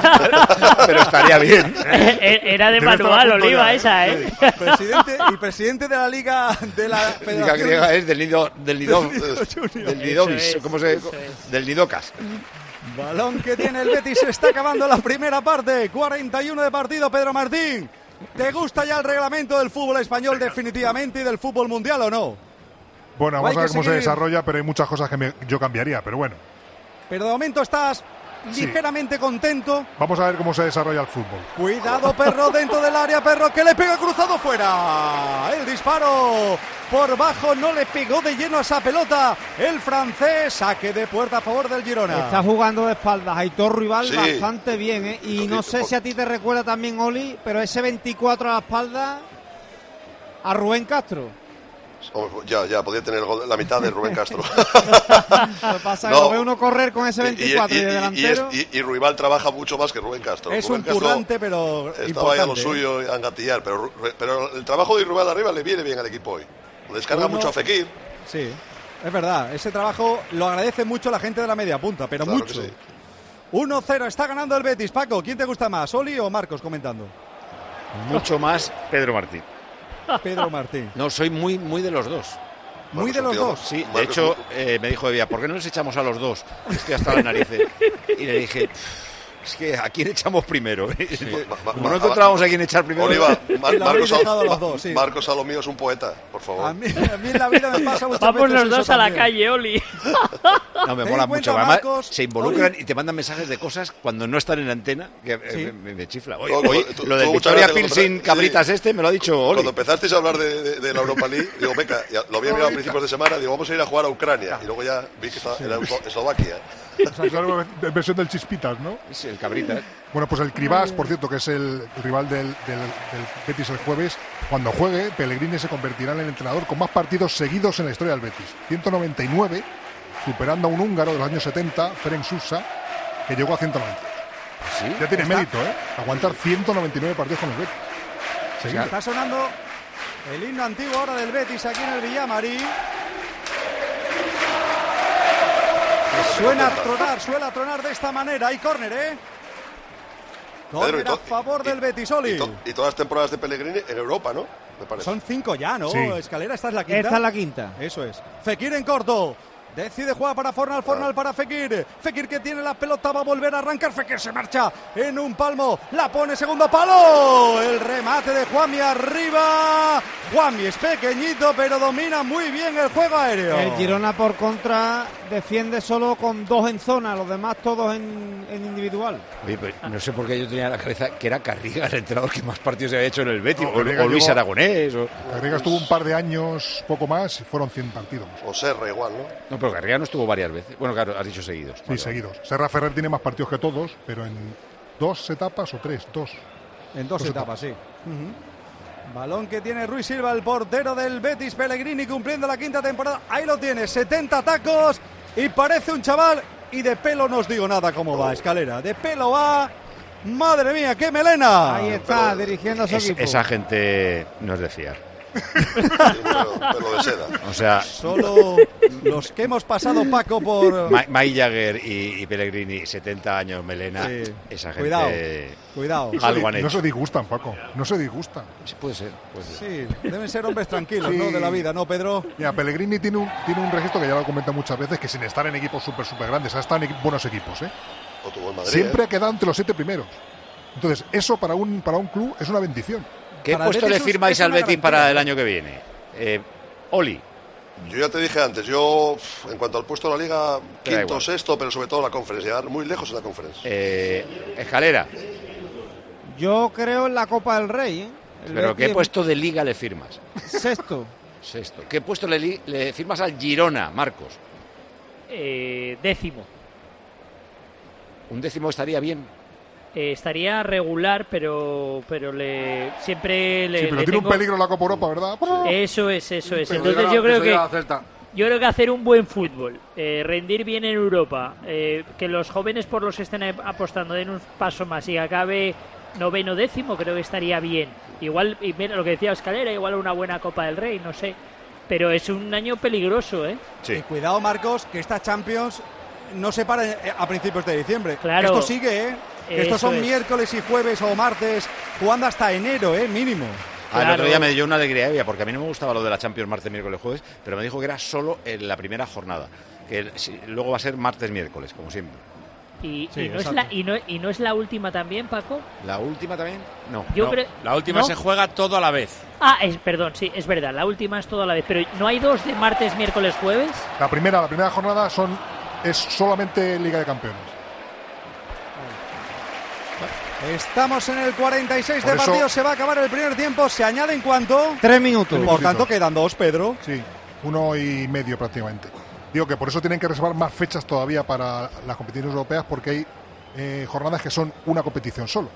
Pero estaría bien. Era de manual, Oliva, esa, ¿eh? Presidente y presidente de la Liga de la La Federación. Liga griega es del Nido, del Nido, Junior. del Nidovis, Eso es, ¿cómo se? eso es. Del Nidocas. Balón que tiene el Betis, se está acabando la primera parte, cuarenta y uno de partido, Pedro Martín. ¿Te gusta ya el reglamento del fútbol español definitivamente y del fútbol mundial o no? Bueno, vamos Hay a ver que cómo se seguir. desarrolla, pero hay muchas cosas que me- yo cambiaría, pero bueno. Pero de momento estás Sí. ligeramente contento. Vamos a ver cómo se desarrolla el fútbol. Cuidado, Perro, dentro del área, Perro, que le pega cruzado fuera. El disparo por bajo no le pegó de lleno a esa pelota. El francés, saque de puerta a favor del Girona. Está jugando de espaldas Aitor Rival Sí. bastante bien, ¿eh? Y no sé si a ti te recuerda también, Oli, pero ese veinticuatro a la espalda a Rubén Castro. Hombre, ya, ya, podía tener el gol- la mitad de Rubén Castro. Lo que pasa es que No. lo ve uno correr con ese Y- y- veinticuatro y, y- de y- delantero. y, es- y- y Ruibal trabaja mucho más que Rubén Castro. Es Rubén un Castro currante, pero estaba ahí a lo importante, ¿eh? suyo, a engatillar, pero, Ru- pero el trabajo de Ruibal arriba le viene bien al equipo hoy. Le descarga Uno- mucho a Fekir. Sí, es verdad. Ese trabajo lo agradece mucho la gente de la media punta, pero Claro mucho. que sí. uno cero, está ganando el Betis. Paco, ¿quién te gusta más, Oli o Marcos comentando? Mucho más Pedro Martín. Pedro Martín. No, soy muy, muy de los dos. Muy de los dos. Sí, de Marcos, hecho, eh, me dijo Evia, ¿por qué no les echamos a los dos? Estoy hasta las narices. Y le dije, es que ¿a quién echamos primero? Ma- Como ma- no encontrábamos a quién echar primero. Oliva, Mar- Y lo habéis Marcos, dejado a, los dos, sí. Marcos a lo mío es un poeta, por favor. A mí, a mí en la vida me pasa muchas Vamos veces los eso dos a la también. calle, Oli. No, me Ten mola en mucho. cuenta, Además, Marcos, se involucran y te mandan mensajes de cosas cuando no están en la antena, que eh, Sí. me, me chifla. Hoy, No, hoy, tú- lo del tú muchas Victoria gracias cuando Pilsen tra- Cabritas sí. este me lo ha dicho Oli. Cuando empezasteis a hablar de, de- de la Europa League, digo, venga, ya lo había mirado a principios de semana, digo, vamos a ir a jugar a Ucrania. Y luego ya vi que estaba, era Eslo- Eslovaquia. O sea, claro, en versión del Chispitas, ¿no? Es el Cabritas. Bueno, pues el Krivas, por cierto, que es el rival del, del- del Betis el jueves, cuando juegue, Pellegrini se convertirá en el entrenador con más partidos seguidos en la historia del Betis. ciento noventa y nueve, superando a un húngaro de los años setenta, Ferenc Sousa, que llegó a ciento noventa. ¿Sí? Ya tiene Está- mérito, ¿eh? Aguantar ciento noventa y nueve partidos con el Betis. Seguidos. Está sonando el himno antiguo ahora del Betis aquí en el Villamarín. Suena a tronar, suena a tronar de esta manera. Hay córner, ¿eh? Pedro, y Córner a to- favor del Betis, Oli. Y, to- y todas las temporadas de Pellegrini en Europa, ¿no? Me parece. Son cinco ya, ¿no? Sí. Escalera, esta es la quinta. Esta es la quinta. Eso es. Fekir en corto. Decide jugar para Fornal, Fornal para Fekir. Fekir que tiene la pelota, va a volver a arrancar. Fekir se marcha en un palmo. La pone segundo palo. El remate de Juanmi arriba. Juanmi es pequeñito, pero domina muy bien el juego aéreo. El Girona, por contra, defiende solo con dos en zona, los demás todos en, en individual. Oye, pues, no sé por qué yo tenía en la cabeza que era Carriga el entrenador que más partidos había hecho en el Betis, No, o, Carriga o Luis llegó- Aragonés. O... Carriga estuvo un par de años, poco más, y fueron cien partidos. O Serra igual, ¿no? No, pero Carriga no estuvo varias veces. Bueno, claro, has dicho seguidos. Sí, Vale, seguidos. Serra Ferrer tiene más partidos que todos, pero en dos etapas o tres, dos. En dos, Dos etapas, sí. Ujú. Balón que tiene Ruiz Silva, el portero del Betis, Pellegrini cumpliendo la quinta temporada. Ahí lo tiene, setenta tacos y parece un chaval. Y de pelo no os digo nada cómo va, Escalera. De pelo va. Madre mía, qué melena. Ahí está, dirigiendo a su Es- equipo. esa gente no es de fiar. Pelo, pelo de seda. O sea, Solo los que hemos pasado, Paco, por... Ma- Mike Jagger y, y Pellegrini, setenta años, melena. Sí. Esa gente. Cuidado, cuidado. No se Algo di- han No hecho. se disgustan, Paco. No se disgustan. Sí, puede ser, puede ser. Sí, deben ser hombres tranquilos, Sí. ¿no? De la vida, ¿no, Pedro? Mira, Pellegrini tiene un, tiene un registro que ya lo comenta muchas veces, que sin estar en equipos súper, súper grandes, ha estado en equi- buenos equipos, ¿eh? O tuvo en Madrid, Siempre ¿eh? ha quedado entre los siete primeros. Entonces, eso para un, para un club es una bendición. ¿Qué Para el puesto Betis le es- firmáis es al una Betis garantía. para el año que viene? Eh, Oli. Yo ya te dije antes, yo en cuanto al puesto de la liga, Te da quinto, igual. sexto, pero sobre todo la conference, llegar muy lejos en la conference. Eh, Escalera. Yo creo en la Copa del Rey. ¿eh? El ¿Pero Betis qué puesto de liga le firmas? Sexto. Sexto. ¿Qué puesto le, li- le firmas al Girona, Marcos? Eh, décimo. Un décimo estaría bien. Eh, estaría regular, pero pero le siempre le. Sí, pero le tiene tengo- un peligro la Copa Europa, ¿verdad? Eso es, eso es. Pero Entonces llega- yo creo eso que llega a Celta. yo creo que hacer un buen fútbol, eh, rendir bien en Europa, eh, que los jóvenes por los que estén apostando den un paso más y acabe noveno décimo, creo que estaría bien. Igual, y mira lo que decía Escalera, igual una buena Copa del Rey, no sé. Pero es un año peligroso, ¿eh? Y cuidado, Marcos, que esta Champions no se para eh, a principios de diciembre. Claro. Esto sigue, ¿eh? Que estos Eso son es. miércoles y jueves o martes, jugando hasta enero, ¿eh? Mínimo. Ah, el otro día me dio una alegría, Evia, porque a mí no me gustaba lo de la Champions martes, miércoles, jueves, pero me dijo que era solo en la primera jornada. Que el- si- luego va a ser martes, miércoles, como siempre. Y, Sí, y no es exacto. la, y, no, y no es la última también, Paco. ¿La última también? No. Yo No, creo- la última ¿no? se juega todo a la vez. Ah, es, perdón, sí, es verdad, la última es toda la vez. Pero ¿no hay dos de martes, miércoles, jueves? La primera, la primera jornada son es solamente Liga de Campeones. Estamos en el cuarenta y seis Por de eso- partido, se va a acabar el primer tiempo, se añade en cuanto... Tres minutos. Por tanto, quedan dos, Pedro. Sí, uno y medio prácticamente. Digo que por eso tienen que reservar más fechas todavía para las competiciones europeas, porque hay eh, jornadas que son una competición solo.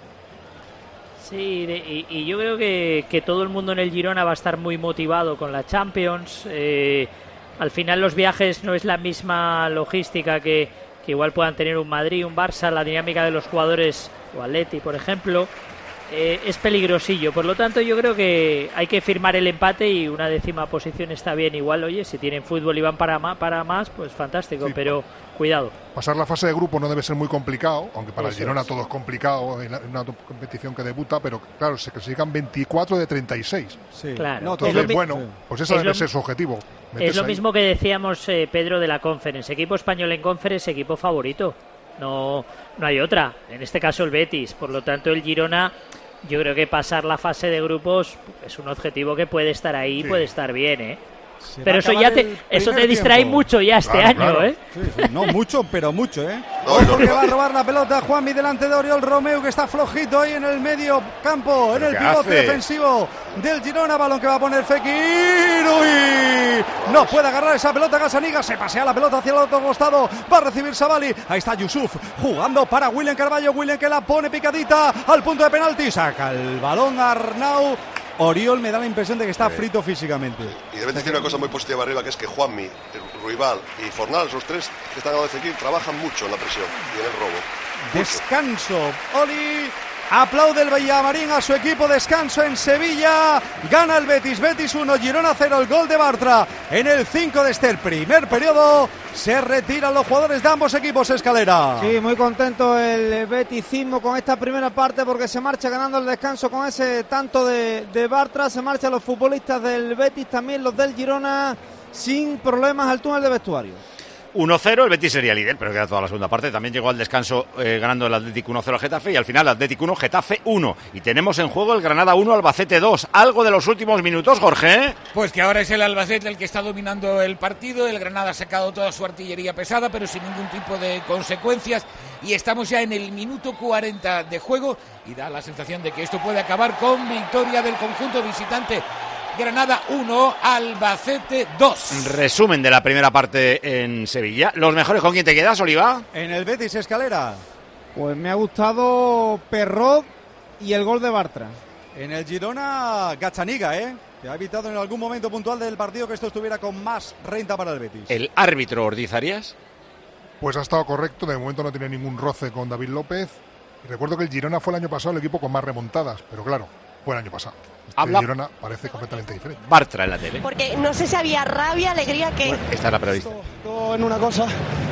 Sí, de- y, y yo creo que, que todo el mundo en el Girona va a estar muy motivado con la Champions. Eh, al final los viajes no es la misma logística que, que igual puedan tener un Madrid, un Barça, la dinámica de los jugadores, o Atleti, por ejemplo, eh, es peligrosillo. Por lo tanto, yo creo que hay que firmar el empate y una décima posición está bien. Igual, oye, si tienen fútbol y van para más, para más pues fantástico, Sí. pero cuidado. Pasar la fase de grupo no debe ser muy complicado, aunque para el Eso Girona es. todo es complicado en la- en una competición que debuta, pero claro, se clasifican veinticuatro de treinta y seis. Sí. Claro. No, Es lo Entonces, mi- bueno, pues ese es debe lo ser mi- su objetivo. Es meterse lo ahí. mismo que decíamos, eh, Pedro, de la Conference. Equipo español en Conference, equipo favorito. No, no hay otra. En este caso el Betis. Por lo tanto, el Girona, yo creo que pasar la fase de grupos es un objetivo que puede estar ahí y Sí. puede estar bien, ¿eh? Se va Pero a eso acabar ya te, el eso te primer distrae tiempo. mucho ya este Claro, año, claro. ¿eh? Sí, sí, no mucho, pero mucho, ¿eh? No, y Ojo lo- que va a robar la pelota Juanmi delante de Oriol Romeu, que está flojito ahí en el medio campo, en ¿Pero el qué pivote hace? defensivo del Girona, balón que va a poner Fekir. ¡Uy! No puede agarrar esa pelota Gazzaniga, se pasea la pelota hacia el otro costado, va a recibir Savali, ahí está Yusuf, jugando para William Carballo, William que la pone picadita al punto de penalti, saca el balón Arnau. Oriol me da la impresión de que está frito físicamente. Y de Betis tiene una cosa muy positiva arriba, que es que Juanmi, Ruibal y Fornal, los tres que están al lado de Fekir, trabajan mucho en la presión y en el robo. Descanso. Oli aplaude el Villamarín a su equipo. Descanso en Sevilla. Gana el Betis. Betis uno, Girona cero. El gol de Bartra en el cinco de este primer periodo. Se retiran los jugadores de ambos equipos. Escalera. Sí, muy contento el beticismo con esta primera parte porque se marcha ganando el descanso con ese tanto de, de Bartra. Se marchan los futbolistas del Betis, también los del Girona, sin problemas al túnel de vestuario. uno cero, el Betis sería líder, pero queda toda la segunda parte. También llegó al descanso eh, ganando el Atlético uno cero al Getafe y al final Atlético uno, Getafe uno. Y tenemos en juego el Granada uno, Albacete dos. Algo de los últimos minutos, Jorge. Pues que ahora es el Albacete el que está dominando el partido. El Granada ha sacado toda su artillería pesada, pero sin ningún tipo de consecuencias. Y estamos ya en el minuto cuarenta de juego y da la sensación de que esto puede acabar con victoria del conjunto visitante. Granada uno, Albacete dos. Resumen de la primera parte en Sevilla. ¿Los mejores con quién te quedas, Oliva? En el Betis, Escalera. Pues me ha gustado Perrot y el gol de Bartra. En el Girona, Gazzaniga, ¿eh? Que ha evitado en algún momento puntual del partido que esto estuviera con más renta para el Betis. El árbitro, Ordiz Arias. Pues ha estado correcto, de momento no tiene ningún roce con David López. Y recuerdo que el Girona fue el año pasado el equipo con más remontadas, pero claro, fue el año pasado. Este Habla- Girona parece completamente diferente. Bartra en la tele. Porque no sé si había rabia, alegría, que... Esta es la periodista. Todo en una cosa,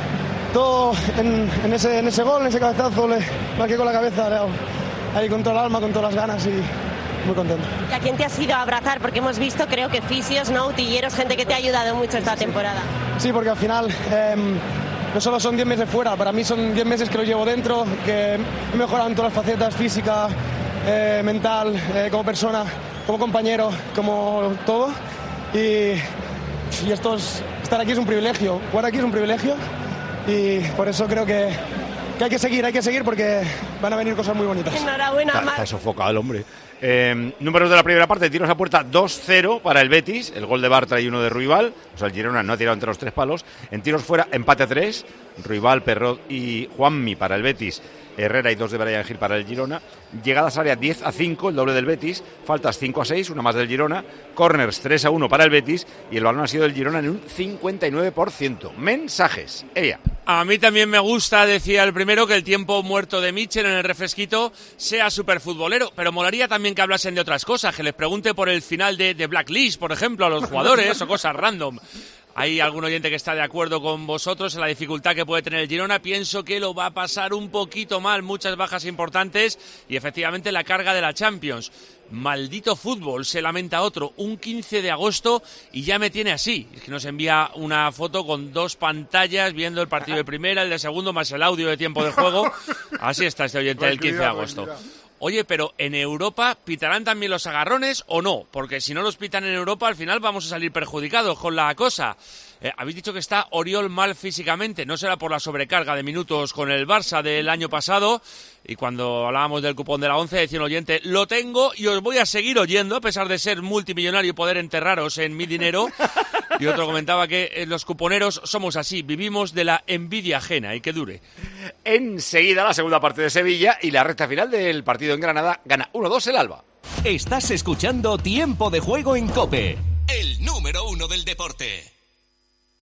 todo en, en ese, en ese gol, en ese cabezazo, le marqué con la cabeza, le hago ahí con todo el alma, con todas las ganas y muy contento. ¿Y a quién te has ido a abrazar? Porque hemos visto, creo que fisios, ¿no? Utilleros, gente que te ha ayudado mucho esta temporada. Sí, porque al final eh, no solo son diez meses fuera, para mí son diez meses que los llevo dentro, que he mejorado en todas las facetas, física, eh, mental, eh, como persona. como compañero, como todo. Y, y esto es, estar aquí es un privilegio, jugar aquí es un privilegio. Y por eso creo que, que hay que seguir, hay que seguir porque van a venir cosas muy bonitas. Enhorabuena, Está, está sofocado el hombre. Eh, números de la primera parte, tiros a puerta dos cero para el Betis, el gol de Bartra y uno de Ruibal, o sea el Girona no ha tirado entre los tres palos. En tiros fuera, empate a tres, Ruibal, Perrot y Juanmi para el Betis, Herrera y dos de Brian Gil para el Girona. Llegadas área diez a cinco, el doble del Betis, faltas cinco a seis, una más del Girona, corners tres a uno para el Betis y el balón ha sido del Girona en un cincuenta y nueve por ciento. Mensajes, ella. A mí también me gusta, decía el primero, que el tiempo muerto de Mitchell en el refresquito sea superfutbolero, pero molaría también que hablasen de otras cosas, que les pregunte por el final de, de Blacklist, por ejemplo, a los jugadores o cosas random. Hay algún oyente que está de acuerdo con vosotros en la dificultad que puede tener el Girona. Pienso que lo va a pasar un poquito mal, muchas bajas importantes y efectivamente la carga de la Champions. Maldito fútbol, se lamenta otro. Un quince de agosto y ya me tiene así. Es que nos envía una foto con dos pantallas viendo el partido de primera, el de segundo, más el audio de tiempo de juego. Así está este oyente del quince de agosto. Oye, pero ¿en Europa pitarán también los agarrones o no? Porque si no los pitan en Europa, al final vamos a salir perjudicados con la cosa. Eh, habéis dicho que está Oriol mal físicamente. No será por la sobrecarga de minutos con el Barça del año pasado. Y cuando hablábamos del cupón de la once, decía un oyente, lo tengo y os voy a seguir oyendo, a pesar de ser multimillonario y poder enterraros en mi dinero. Y otro comentaba que eh, los cuponeros somos así, vivimos de la envidia ajena y que dure. Enseguida la segunda parte de Sevilla y la recta final del partido en Granada. Gana uno dos el Alba. Estás escuchando Tiempo de Juego en COPE, el número uno del deporte.